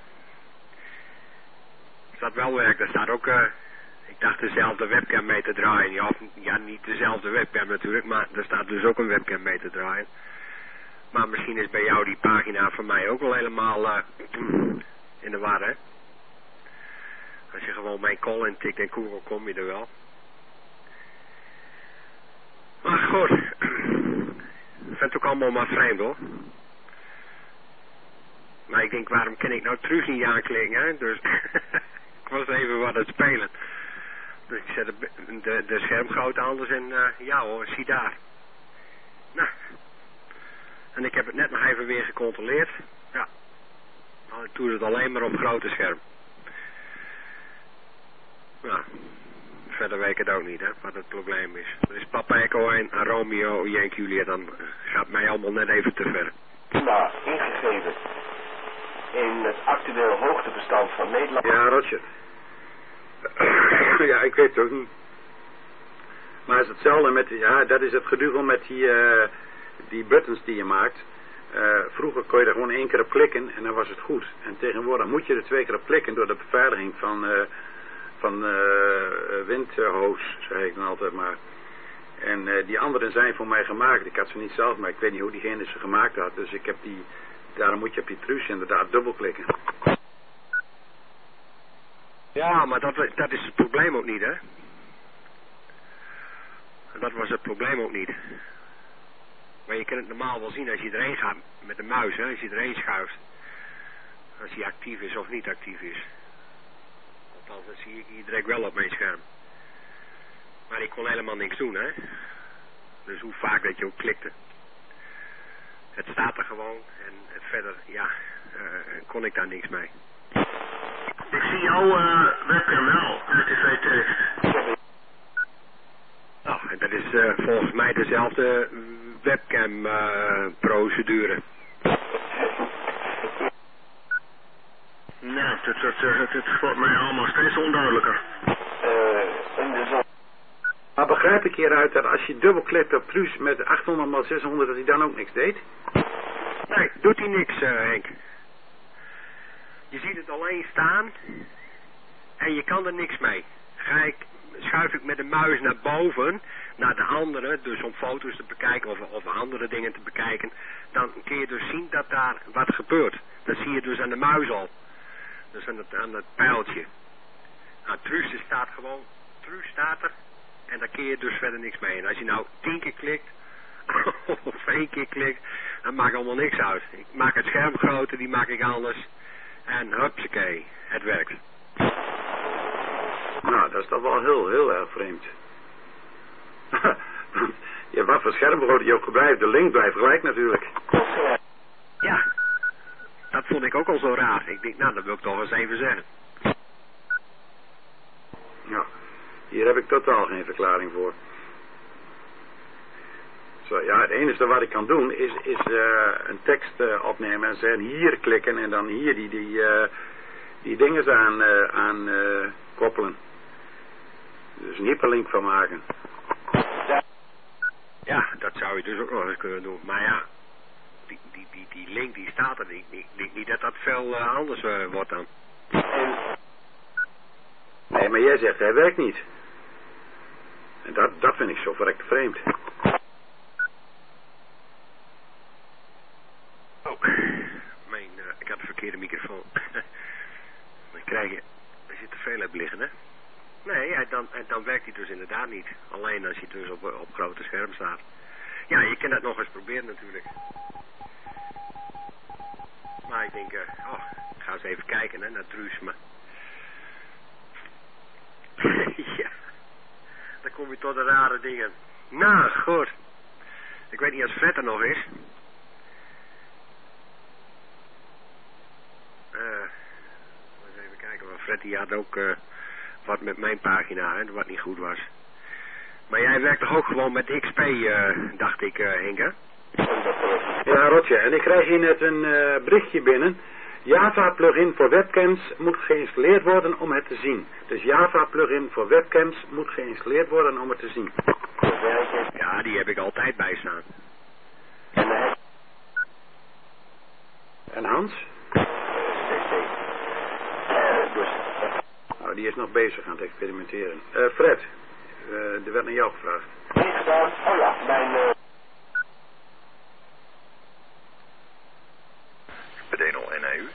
Dat wel werkt, daar staat ook, uh, ik dacht dezelfde webcam mee te draaien. Ja, ja, niet dezelfde webcam natuurlijk, maar er staat dus ook een webcam mee te draaien. Maar misschien is bij jou die pagina van mij ook wel helemaal uh, in de war, hè? Als je gewoon mijn call intikt en Google, kom je er wel. Maar goed, ik vind het ook allemaal maar vreemd, hoor. Maar ik denk, waarom kan ik nou terug niet aanklikken, hè? Dus... Ik was even wat aan het spelen. Dus ik zet de, de, de schermgrootte anders en uh, ja hoor, zie daar. Nou, En ik heb het net nog even weer gecontroleerd. Ja. Nou, ik doe het alleen maar op grote scherm. Ja. Verder weet ik het ook niet, hè, wat het probleem is. Er is Papa Echo één, Romeo, Yankee Juliet, dan gaat mij allemaal net even te ver. Nou, ingegeven in het actueel hoogtebestand van Nederland. Ja, Roger. Ja, ik weet het ook niet. Maar het is hetzelfde met, ja, dat is het geduvel met die, uh, die buttons die je maakt. Uh, vroeger kon je er gewoon één keer op klikken en dan was het goed. En tegenwoordig moet je er twee keer op klikken door de beveiliging van, uh, van uh, windhoos, zeg ik dan altijd maar. En uh, die anderen zijn voor mij gemaakt. Ik had ze niet zelf, maar ik weet niet hoe diegene ze gemaakt had. Dus ik heb die, daarom moet je op die truus inderdaad dubbelklikken. Ja, maar dat, dat is het probleem ook niet, hè. Dat was het probleem ook niet. Maar je kunt het normaal wel zien als je erheen gaat met de muis, hè, als je erheen schuift. Als hij actief is of niet actief is. Althans, dat zie ik hier direct wel op mijn scherm. Maar ik kon helemaal niks doen, hè. Dus hoe vaak dat je ook klikte. Het staat er gewoon en verder, ja, uh, kon ik daar niks mee. Ik zie jouw uh, webcam wel, met de V T. Nou, en dat is uh, volgens mij dezelfde webcam uh, procedure. Nee, het, het, het, het wordt mij allemaal steeds onduidelijker. Uh, in de zon. Maar begrijp ik hieruit dat als je dubbelklikt op truus met achthonderd mal zeshonderd dat hij dan ook niks deed? Nee, doet hij niks, uh, Henk. Je ziet het alleen staan en je kan er niks mee. Ga ik, schuif ik met de muis naar boven, naar de andere, dus om foto's te bekijken of, of andere dingen te bekijken, dan kun je dus zien dat daar wat gebeurt. Dat zie je dus aan de muis al. Dus aan het, aan het pijltje. Nou, truus staat gewoon, truus staat er en daar kun je dus verder niks mee. En als je nou tien keer klikt, of één keer klikt, dan maakt allemaal niks uit. Ik maak het scherm groter, die maak ik anders. En hupsakee, het werkt. Nou, dat is toch wel heel, heel erg vreemd. Ja, wat voor schermvergroting je ook gebruikt, de link blijft gelijk natuurlijk. Ja, dat vond ik ook al zo raar. Ik denk, nou, dat wil ik toch eens even zeggen. Ja, hier heb ik totaal geen verklaring voor. Zo, ja, het enige wat ik kan doen is, is uh, een tekst uh, opnemen en zeggen hier klikken en dan hier die, die, uh, die dingen aan, uh, aan uh, koppelen. Dus een hyperlink van maken. Ja, dat zou je dus ook nog eens kunnen doen. Maar ja, die, die, die, die link die staat er niet. Ik denk niet dat dat veel uh, anders uh, wordt dan. Nee, maar jij zegt hij werkt niet. En dat, dat vind ik zo verrekt vreemd. Oh, mijn, uh, ik had de verkeerde microfoon. Dan krijg je, als je te veel hebt liggen, hè. Nee, hij, dan, dan werkt hij dus inderdaad niet. Alleen als hij dus op, op grote scherm staat. Ja, je kan dat nog eens proberen natuurlijk. Maar ik denk, uh, oh, ik ga eens even kijken, hè, naar Truus, maar... ja, dan kom je tot de rare dingen. Nou, goed. Ik weet niet als Fred er nog is. Uh, eens even kijken, want Fred die had ook uh, wat met mijn pagina, hè, wat niet goed was. Maar jij werkt toch ook gewoon met X P, uh, dacht ik, uh, Henk, hè? Ja, Rotje, en ik krijg hier net een uh, berichtje binnen. Java plugin voor webcams moet geïnstalleerd worden om het te zien. Dus Java plugin voor webcams moet geïnstalleerd worden om het te zien. Ja, die heb ik altijd bijstaan. En Hans? Nou, die is nog bezig aan het experimenteren. Uh, Fred, uh, er werd naar jou gevraagd. Niet gedaan. Oh ja, mijn... Uh... P D nul N E U.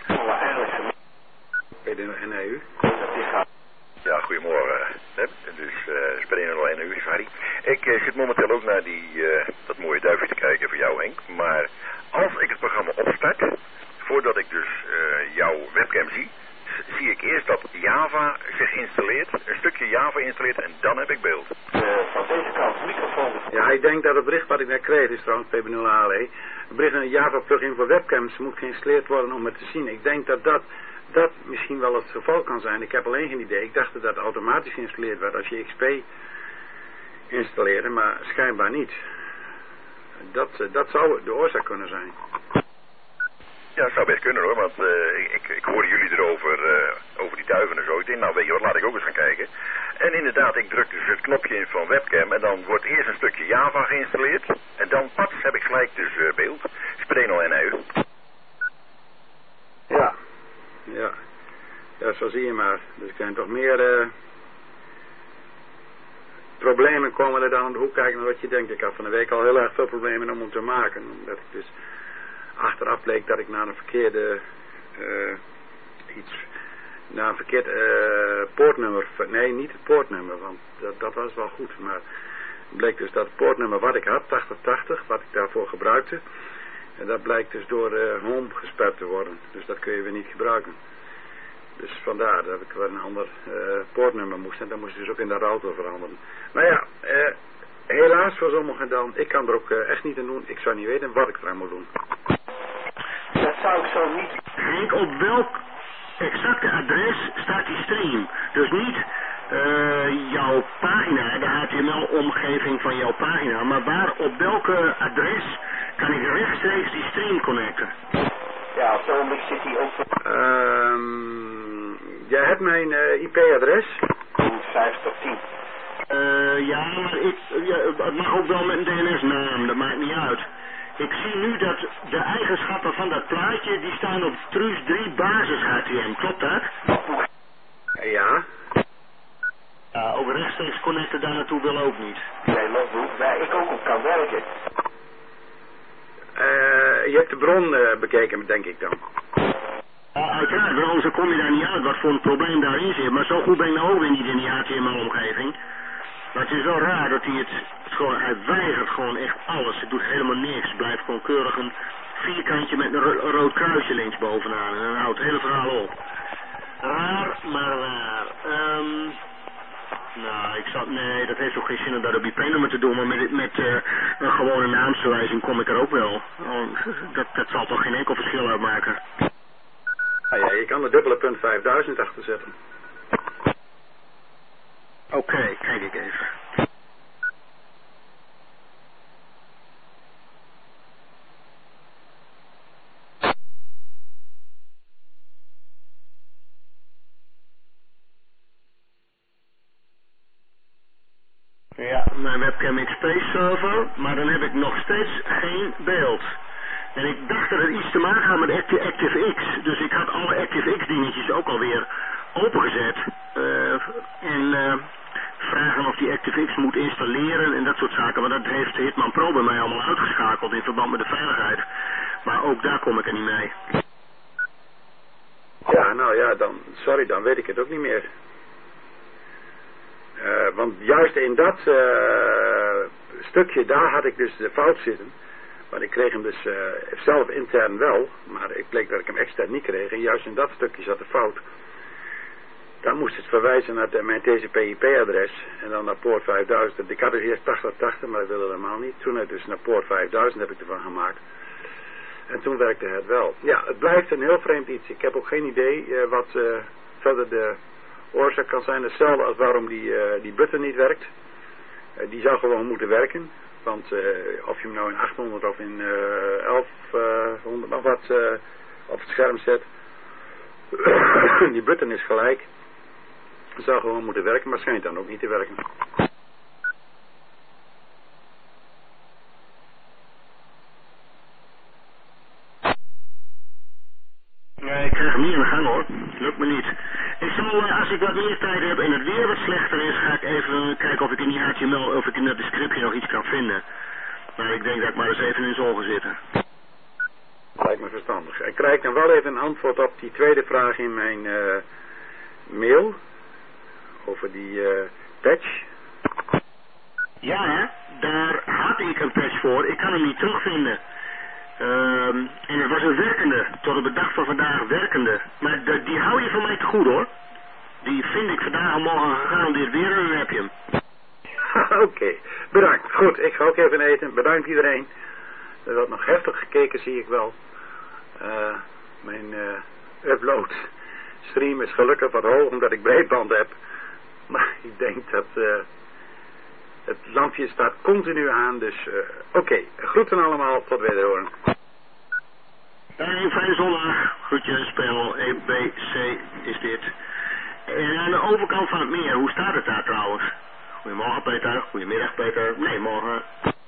P D nul N E U. Ja, goedemorgen. Dus uh, P D nul N E U, Harry. Ik uh, zit momenteel ook naar die, uh, dat mooie duifje te kijken voor jou, Henk. Maar als ik het programma opstart, voordat ik dus uh, jouw webcam zie, zie ik eerst dat Java zich installeert, een stukje Java installeert en dan heb ik beeld. Uh, van deze kant, microfoon. Ja, ik denk dat het bericht wat ik net kreeg is trouwens P B nul A L E. Een bericht in een Java plugin voor webcams moet geïnstalleerd worden om het te zien. Ik denk dat dat, dat misschien wel het geval kan zijn. Ik heb alleen geen idee. Ik dacht dat dat automatisch geïnstalleerd werd als je X P installeerde, maar schijnbaar niet. Dat, dat zou de oorzaak kunnen zijn. Ja, dat zou best kunnen hoor, want uh, ik, ik hoorde jullie erover, uh, over die duiven en zo. Ik denk, nou weet je wat, laat ik ook eens gaan kijken. En inderdaad, ik druk dus het knopje in van webcam en dan wordt eerst een stukje Java geïnstalleerd. En dan pas heb ik gelijk dus uh, beeld. Sprenel en U. Ja, ja. Ja, zo zie je maar. Dus er zijn toch meer uh, problemen komen er dan om de hoek kijken dan wat je denkt. Ik had van de week al heel erg veel problemen om hem te maken. Omdat ik dus achteraf bleek dat ik naar een verkeerde uh, iets, naar een verkeerd uh, poortnummer, nee niet het poortnummer, want dat, dat was wel goed, maar het bleek dus dat het poortnummer wat ik had, tachtig tachtig, wat ik daarvoor gebruikte, en dat blijkt dus door uh, home gesperd te worden, dus dat kun je weer niet gebruiken. Dus vandaar dat ik weer een ander uh, poortnummer moest en dan moest ik dus ook in de router veranderen. Maar ja, uh, helaas voor sommigen dan, ik kan er ook uh, echt niet aan doen, ik zou niet weten wat ik eraan moet doen. Dat zou ik zo niet. Henk, op welk exacte adres staat die stream? Dus niet uh, jouw pagina, de H T M L-omgeving van jouw pagina, maar waar, op welke adres kan ik rechtstreeks die stream connecten? Ja, op zo'n moment zit hij op. Um, jij hebt mijn uh, I P-adres? vijf tot tien. Uh, ja, maar ik, ja, het mag ook wel met een D N S-naam, dat maakt niet uit. Ik zie nu dat de eigenschappen van dat plaatje, die staan op Truus drie basis H T M, klopt dat? Ja. Ja, ook rechtstreeks connecten daar naartoe wil ook niet. Nee, logboek, waar ik ook op kan werken. Uh, je hebt de bron uh, bekeken, denk ik dan. Uh, uiteraard, want anders kom je daar niet uit wat voor een probleem daarin zit. Maar zo goed ben ik nou ook weer niet in die H T M L-omgeving. Maar het is wel raar dat hij het, het gewoon, hij weigert gewoon echt alles. Het doet helemaal niks. Het blijft gewoon keurig een vierkantje met een, ro een rood kruisje links bovenaan. En dan houdt het hele verhaal op. Raar, maar raar. Um, nou, ik zat, nee, dat heeft ook geen zin om dat op I P-nummer te doen. Maar met, met uh, een gewone naamsverwijzing kom ik er ook wel. Oh, dat, dat zal toch geen enkel verschil uitmaken. Ah ja, je kan er dubbele punt vijfduizend achter zetten. Oké, okay, kijk ik even. Ja, mijn webcam X P server, maar dan heb ik nog steeds geen beeld. En ik dacht dat het iets te maken had met ActiveX, dus ik had alle ActiveX dingetjes ook alweer opengezet. Uh, en uh, vragen of die ActiveX moet installeren en dat soort zaken. Maar dat heeft Hitman Pro bij mij allemaal uitgeschakeld in verband met de veiligheid. Maar ook daar kom ik er niet mee. Ja, nou ja, dan, sorry, dan weet ik het ook niet meer. Uh, want juist in dat uh, stukje, daar had ik dus de fout zitten. Maar ik kreeg hem dus uh, zelf intern wel, maar ik bleek dat ik hem extern niet kreeg. En juist in dat stukje zat de fout. Dan moest het verwijzen naar de, mijn T C P I P-adres en dan naar poort vijfduizend. Ik had dus eerst tachtig tachtig, maar dat wilde helemaal niet. Toen heb ik dus naar poort vijfduizend heb ik ervan gemaakt. En toen werkte het wel. Ja, het blijft een heel vreemd iets. Ik heb ook geen idee uh, wat uh, verder de oorzaak kan zijn. Hetzelfde als waarom die, uh, die button niet werkt. Uh, die zou gewoon moeten werken. Want uh, of je hem nou in achthonderd of in uh, elfhonderd nog wat uh, op het scherm zet. Die button is gelijk. Het zou gewoon moeten werken, maar schijnt dan ook niet te werken. Nee, ik krijg hem niet in de gang hoor. Lukt me niet. Ik zal, uh, als ik wat meer tijd heb en het weer wat slechter is, ga ik even kijken of ik in die H T M L, of ik in dat scriptje nog iets kan vinden. Maar ik denk dat ik maar eens even in zon ga zitten. Lijkt me verstandig. Ik krijg dan wel even een antwoord op die tweede vraag in mijn uh, mail. Over die uh, patch. Ja, daar had ik een patch voor. Ik kan hem niet terugvinden. Um, en het was een werkende, tot op de dag van vandaag werkende. Maar de, die hou je van mij te goed hoor. Die vind ik vandaag al morgen gegarandeerd weer en dan heb je hem. Oké, okay. Bedankt. Goed, ik ga ook even eten. Bedankt iedereen. Er wordt nog heftig gekeken, zie ik wel. Uh, mijn uh, upload stream is gelukkig wat hoog omdat ik breedband heb. Maar ik denk dat uh, het lampje staat continu aan. Dus uh, oké, okay. Groeten allemaal. Tot wederhoren. Een fijne zondag. Groetjes, panel E, B, C is dit. En aan de overkant van het meer, hoe staat het daar trouwens? Goedemorgen Peter, goedemiddag Peter. Nee, morgen.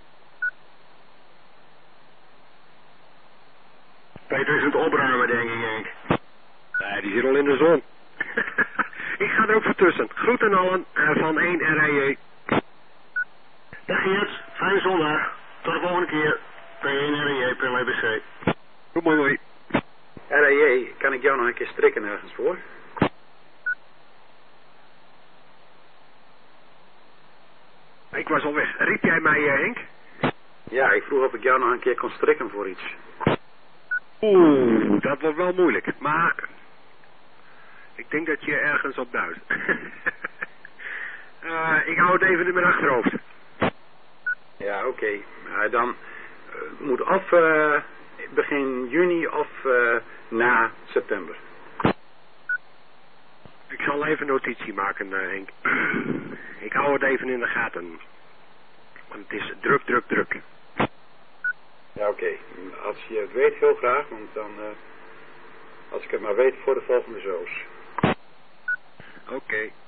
Peter is aan het opruimen, denk ik, Henk. Nee, die zit al in de zon. Ik ga er ook voor tussen. Groeten allen uh, van één R I J. Dag Geert, fijne zondag. Tot de volgende keer. P één R I J, panel E, B, C. Goed, mooi, mooi. R I J, kan ik jou nog een keer strikken ergens voor? Ik was al weg. Riep jij mij, uh, Henk? Ja, ik vroeg of ik jou nog een keer kon strikken voor iets. Oeh, dat wordt wel moeilijk. Maar ik denk dat je ergens op duidt. uh, ik hou het even in mijn achterhoofd. Ja, oké. Okay. Uh, dan uh, moet of uh, begin juni of uh, na september. Ik zal even notitie maken, uh, Henk. Ik hou het even in de gaten. Want het is druk, druk, druk. Ja, oké. Okay. Als je het weet, heel graag. Want dan, uh, als ik het maar weet voor de volgende zo's. Oké. Okay.